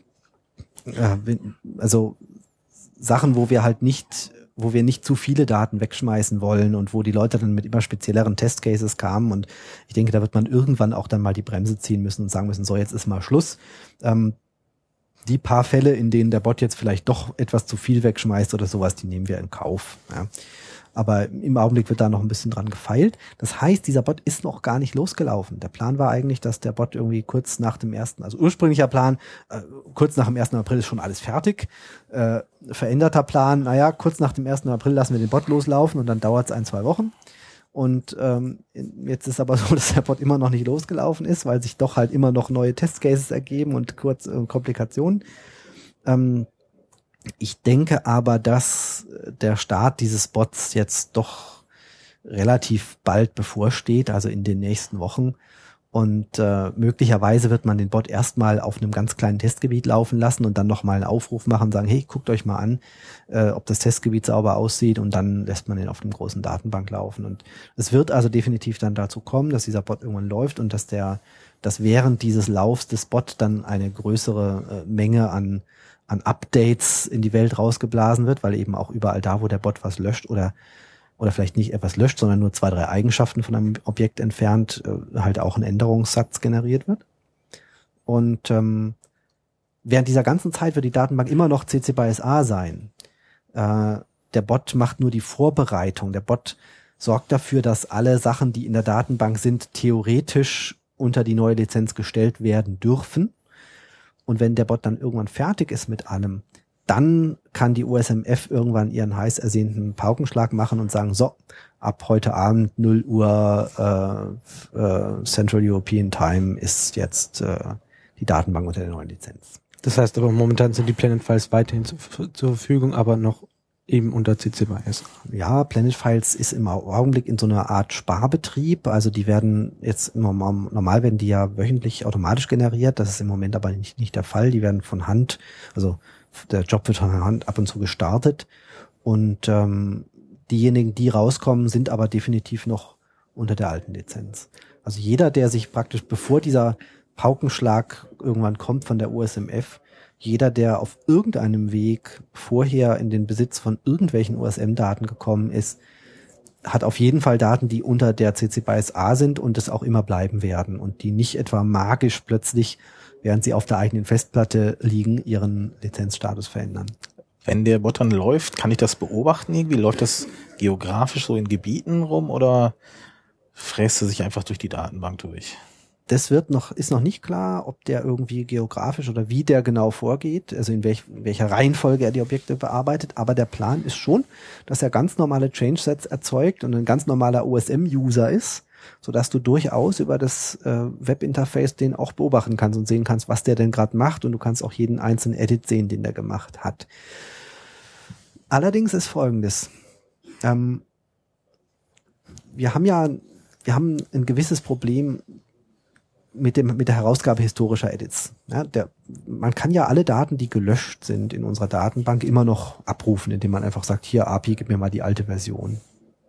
äh, wenn also Sachen, wo wir halt nicht wo wir nicht zu viele Daten wegschmeißen wollen und wo die Leute dann mit immer spezielleren Testcases kamen und ich denke, da wird man irgendwann auch dann mal die Bremse ziehen müssen und sagen müssen, so jetzt ist mal Schluss. Ähm, die paar Fälle, in denen der Bot jetzt vielleicht doch etwas zu viel wegschmeißt oder sowas, die nehmen wir in Kauf. Ja. Aber im Augenblick wird da noch ein bisschen dran gefeilt. Das heißt, dieser Bot ist noch gar nicht losgelaufen. Der Plan war eigentlich, dass der Bot irgendwie kurz nach dem ersten, also ursprünglicher Plan, äh, kurz nach dem ersten April ist schon alles fertig. Äh, veränderter Plan, naja, kurz nach dem ersten April lassen wir den Bot loslaufen und dann dauert es ein, zwei Wochen. Und ähm, jetzt ist aber so, dass der Bot immer noch nicht losgelaufen ist, weil sich doch halt immer noch neue Testcases ergeben und kurz äh, Komplikationen. Ähm, Ich denke aber, dass der Start dieses Bots jetzt doch relativ bald bevorsteht, also in den nächsten Wochen. Und äh, möglicherweise wird man den Bot erstmal auf einem ganz kleinen Testgebiet laufen lassen und dann nochmal einen Aufruf machen und sagen, hey, guckt euch mal an, äh, ob das Testgebiet sauber aussieht und dann lässt man den auf einem großen Datenbank laufen. Und es wird also definitiv dann dazu kommen, dass dieser Bot irgendwann läuft und dass der, dass während dieses Laufs des Bot dann eine größere äh, Menge an an Updates in die Welt rausgeblasen wird, weil eben auch überall da, wo der Bot was löscht oder oder vielleicht nicht etwas löscht, sondern nur zwei, drei Eigenschaften von einem Objekt entfernt, äh, halt auch ein Änderungssatz generiert wird. Und ähm, während dieser ganzen Zeit wird die Datenbank immer noch C C B Y S A sein. Äh, der Bot macht nur die Vorbereitung. Der Bot sorgt dafür, dass alle Sachen, die in der Datenbank sind, theoretisch unter die neue Lizenz gestellt werden dürfen. Und wenn der Bot dann irgendwann fertig ist mit allem, dann kann die U S M F irgendwann ihren heiß ersehnten Paukenschlag machen und sagen, so, ab heute Abend null Uhr äh, äh, Central European Time ist jetzt äh, die Datenbank unter der neuen Lizenz.
Das heißt aber momentan sind die Planet Files weiterhin zu, zur Verfügung, aber noch eben unter C C B Y S A.
Ja, Planet Files ist im Augenblick in so einer Art Sparbetrieb. Also die werden jetzt normal, normal werden die ja wöchentlich automatisch generiert. Das ist im Moment aber nicht, nicht der Fall. Die werden von Hand, also der Job wird von Hand ab und zu gestartet. Und ähm, diejenigen, die rauskommen, sind aber definitiv noch unter der alten Lizenz. Also jeder, der sich praktisch, bevor dieser Paukenschlag irgendwann kommt von der U S M F, jeder, der auf irgendeinem Weg vorher in den Besitz von irgendwelchen U S M-Daten gekommen ist, hat auf jeden Fall Daten, die unter der C C B Y S A sind und es auch immer bleiben werden und die nicht etwa magisch plötzlich, während sie auf der eigenen Festplatte liegen, ihren Lizenzstatus verändern.
Wenn der Bot dann läuft, kann ich das beobachten irgendwie? Läuft das geografisch so in Gebieten rum oder fräst er sich einfach durch die Datenbank durch?
Das wird noch, ist noch nicht klar, ob der irgendwie geografisch oder wie der genau vorgeht, also in welch, welcher Reihenfolge er die Objekte bearbeitet. Aber der Plan ist schon, dass er ganz normale Change-Sets erzeugt und ein ganz normaler O S M-User ist, sodass du durchaus über das äh, Webinterface den auch beobachten kannst und sehen kannst, was der denn gerade macht. Und du kannst auch jeden einzelnen Edit sehen, den der gemacht hat. Allerdings ist Folgendes. Ähm, wir haben ja, wir haben ein gewisses Problem mit dem mit der Herausgabe historischer Edits. Ja, der, man kann ja alle Daten, die gelöscht sind in unserer Datenbank, immer noch abrufen, indem man einfach sagt, hier A P I, gib mir mal die alte Version.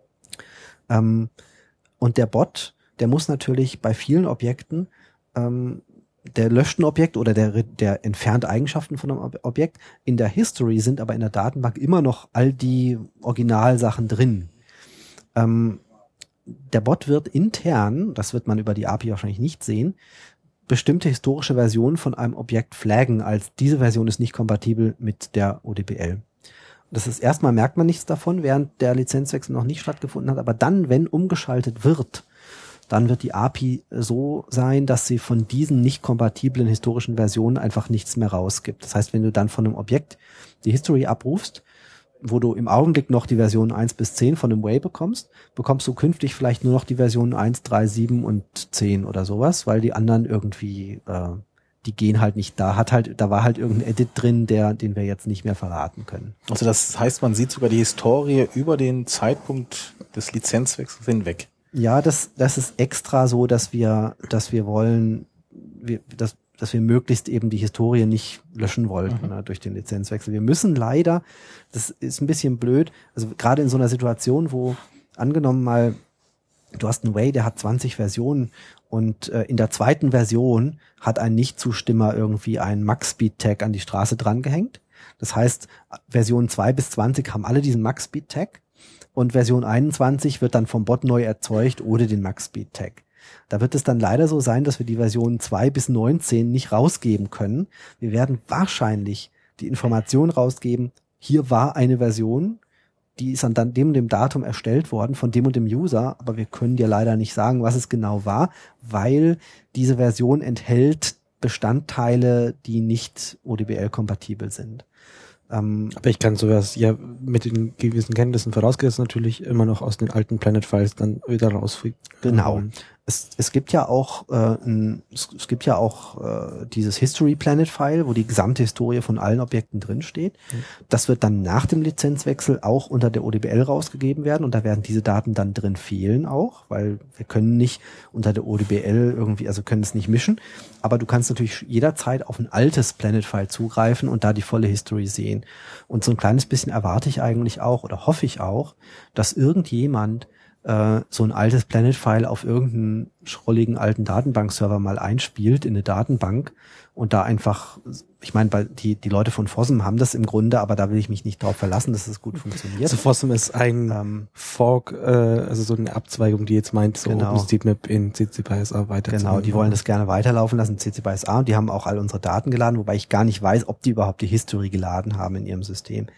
Ähm, und der Bot, der muss natürlich bei vielen Objekten, ähm, der löscht ein Objekt oder der, der entfernt Eigenschaften von einem Objekt. In der History sind aber in der Datenbank immer noch all die Originalsachen drin. Ähm, Der Bot wird intern, das wird man über die A P I wahrscheinlich nicht sehen, bestimmte historische Versionen von einem Objekt flaggen, als diese Version ist nicht kompatibel mit der O D B L. Das ist erstmal merkt man nichts davon, während der Lizenzwechsel noch nicht stattgefunden hat, aber dann, wenn umgeschaltet wird, dann wird die A P I so sein, dass sie von diesen nicht kompatiblen historischen Versionen einfach nichts mehr rausgibt. Das heißt, wenn du dann von einem Objekt die History abrufst, wo du im Augenblick noch die Version eins bis zehn von einem Way bekommst, bekommst du künftig vielleicht nur noch die Versionen eins, drei, sieben und zehn oder sowas, weil die anderen irgendwie, äh, die gehen halt nicht da. Hat halt, da war halt irgendein Edit drin, der, den wir jetzt nicht mehr verraten können.
Also das heißt, man sieht sogar die Historie über den Zeitpunkt des Lizenzwechsels hinweg.
Ja, das, das ist extra so, dass wir, dass wir wollen, wir, dass, dass wir möglichst eben die Historie nicht löschen wollten, mhm. ne, durch den Lizenzwechsel. Wir müssen leider, das ist ein bisschen blöd, also gerade in so einer Situation, wo angenommen mal, du hast einen Way, der hat zwanzig Versionen und äh, in der zweiten Version hat ein Nichtzustimmer irgendwie einen Max-Speed-Tag an die Straße drangehängt. Das heißt, Versionen zwei bis zwanzig haben alle diesen Max-Speed-Tag und Version einundzwanzig wird dann vom Bot neu erzeugt ohne den Max-Speed-Tag. Da wird es dann leider so sein, dass wir die Versionen zwei bis neunzehn nicht rausgeben können. Wir werden wahrscheinlich die Information rausgeben, hier war eine Version, die ist an dann dem und dem Datum erstellt worden von dem und dem User, aber wir können dir leider nicht sagen, was es genau war, weil diese Version enthält Bestandteile, die nicht O D B L-kompatibel sind. Ähm,
aber ich kann sowas ja mit den gewissen Kenntnissen vorausgesetzt natürlich immer noch aus den alten Planet-Files dann wieder rausfinden.
Genau. Es, es gibt ja auch äh, ein, es, es gibt ja auch äh, dieses History Planet File, wo die gesamte Historie von allen Objekten drin steht. Mhm. Das wird dann nach dem Lizenzwechsel auch unter der O D B L rausgegeben werden und da werden diese Daten dann drin fehlen auch, weil wir können nicht unter der O D B L irgendwie, also können es nicht mischen. Aber du kannst natürlich jederzeit auf ein altes Planet File zugreifen und da die volle History sehen. Und so ein kleines bisschen erwarte ich eigentlich auch oder hoffe ich auch, dass irgendjemand so ein altes Planet-File auf irgendeinen schrolligen alten Datenbankserver mal einspielt in eine Datenbank und da einfach, ich meine, die die Leute von Fossum haben das im Grunde, aber da will ich mich nicht drauf verlassen, dass es gut funktioniert.
Also Fossum ist ein ähm, Fork, äh, also so eine Abzweigung, die jetzt meint, so
genau.
OpenStreetMap in C C B Y S A weiterzuführen.
Genau, die wollen das gerne weiterlaufen lassen in C C B Y S A und die haben auch all unsere Daten geladen, wobei ich gar nicht weiß, ob die überhaupt die History geladen haben in ihrem System.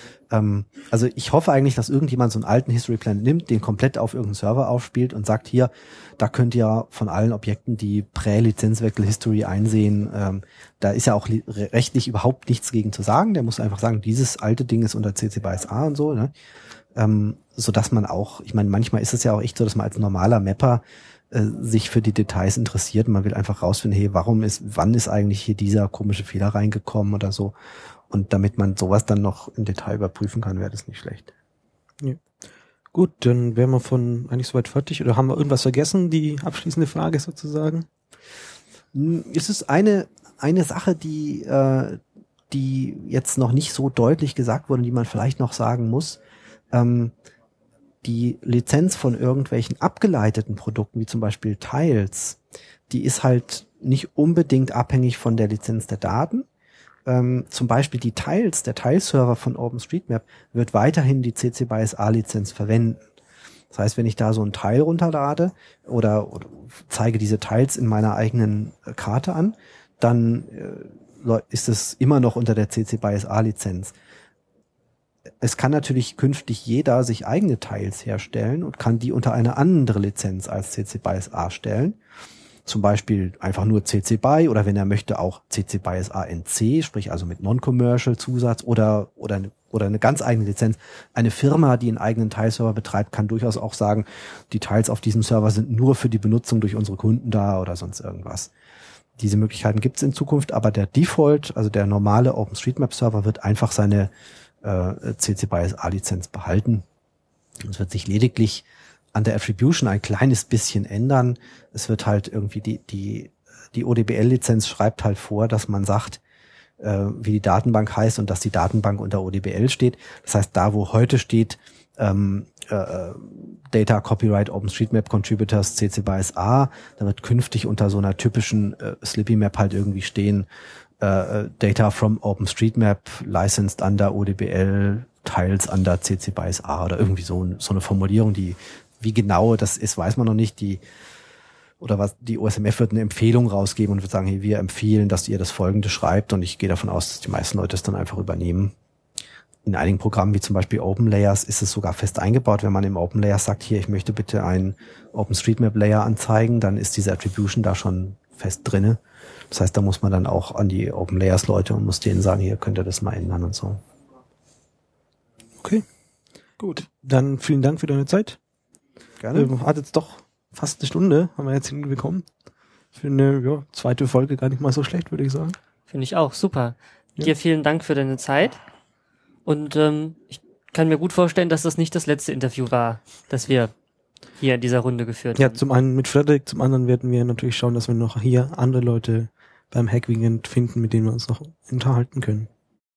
Also ich hoffe eigentlich, dass irgendjemand so einen alten History Plan nimmt, den komplett auf irgendeinen Server aufspielt und sagt, hier, da könnt ihr von allen Objekten die Prä-Lizenzwechsel-History einsehen. Ähm, da ist ja auch rechtlich überhaupt nichts gegen zu sagen. Der muss einfach sagen, dieses alte Ding ist unter C C B Y S A und so, ne? Ähm, so dass man auch, ich meine, manchmal ist es ja auch echt so, dass man als normaler Mapper äh, sich für die Details interessiert. Man will einfach rausfinden, hey, warum ist, wann ist eigentlich hier dieser komische Fehler reingekommen oder so. Und damit man sowas dann noch im Detail überprüfen kann, wäre das nicht schlecht.
Ja. Gut, dann wären wir von eigentlich soweit fertig. Oder haben wir irgendwas vergessen? Die abschließende Frage sozusagen.
Es ist eine eine Sache, die äh, die jetzt noch nicht so deutlich gesagt wurde, die man vielleicht noch sagen muss. Ähm, die Lizenz von irgendwelchen abgeleiteten Produkten, wie zum Beispiel Tiles, die ist halt nicht unbedingt abhängig von der Lizenz der Daten. Ähm, zum Beispiel die Tiles, der Tileserver von OpenStreetMap wird weiterhin die C C B Y S A-Lizenz verwenden. Das heißt, wenn ich da so ein Tile runterlade oder, oder zeige diese Tiles in meiner eigenen äh, Karte an, dann äh, ist es immer noch unter der C C B Y S A-Lizenz. Es kann natürlich künftig jeder sich eigene Tiles herstellen und kann die unter eine andere Lizenz als C C B Y S A stellen. Zum Beispiel einfach nur C C B Y oder wenn er möchte auch C C B Y S A N C, sprich also mit Non-Commercial Zusatz oder oder eine, oder eine ganz eigene Lizenz. Eine Firma, die einen eigenen Tileserver betreibt, kann durchaus auch sagen, die Tiles auf diesem Server sind nur für die Benutzung durch unsere Kunden da oder sonst irgendwas. Diese Möglichkeiten gibt es in Zukunft, aber der Default, also der normale OpenStreetMap-Server wird einfach seine äh, C C B Y S A-Lizenz behalten. Es wird sich lediglich an der Attribution ein kleines bisschen ändern. Es wird halt irgendwie die die die O D B L-Lizenz schreibt halt vor, dass man sagt, äh, wie die Datenbank heißt und dass die Datenbank unter O D B L steht. Das heißt, da wo heute steht ähm, äh, Data Copyright OpenStreetMap Contributors C C B Y S A, da wird künftig unter so einer typischen äh, Slippy Map halt irgendwie stehen äh, Data from OpenStreetMap licensed under O D B L Tiles under C C B Y S A oder irgendwie so so eine Formulierung, die wie genau das ist, weiß man noch nicht. Die oder was die O S M F wird eine Empfehlung rausgeben und wird sagen, hey, wir empfehlen, dass ihr das Folgende schreibt und ich gehe davon aus, dass die meisten Leute es dann einfach übernehmen. in einigen Programmen wie zum Beispiel OpenLayers ist es sogar fest eingebaut. Wenn man im OpenLayers sagt, hier, ich möchte bitte einen OpenStreetMap-Layer anzeigen, dann ist diese Attribution da schon fest drinne. Das heißt, da muss man dann auch an die OpenLayers-Leute und muss denen sagen, hier könnt ihr das mal ändern und so.
Okay.
Gut.
Dann vielen Dank für deine Zeit.
Gerne.
Ähm, hat jetzt doch fast eine Stunde, haben wir jetzt hinbekommen. Für eine ja, zweite Folge gar nicht mal so schlecht, würde ich sagen.
Finde ich auch, super.
Ja.
Dir vielen Dank für deine Zeit. Und ähm, ich kann mir gut vorstellen, dass das nicht das letzte Interview war, das wir hier in dieser Runde geführt
Ja,
haben.
zum einen mit Frederik, zum anderen werden wir natürlich schauen, dass wir noch hier andere Leute beim Hack-Weekend finden, mit denen wir uns noch unterhalten können.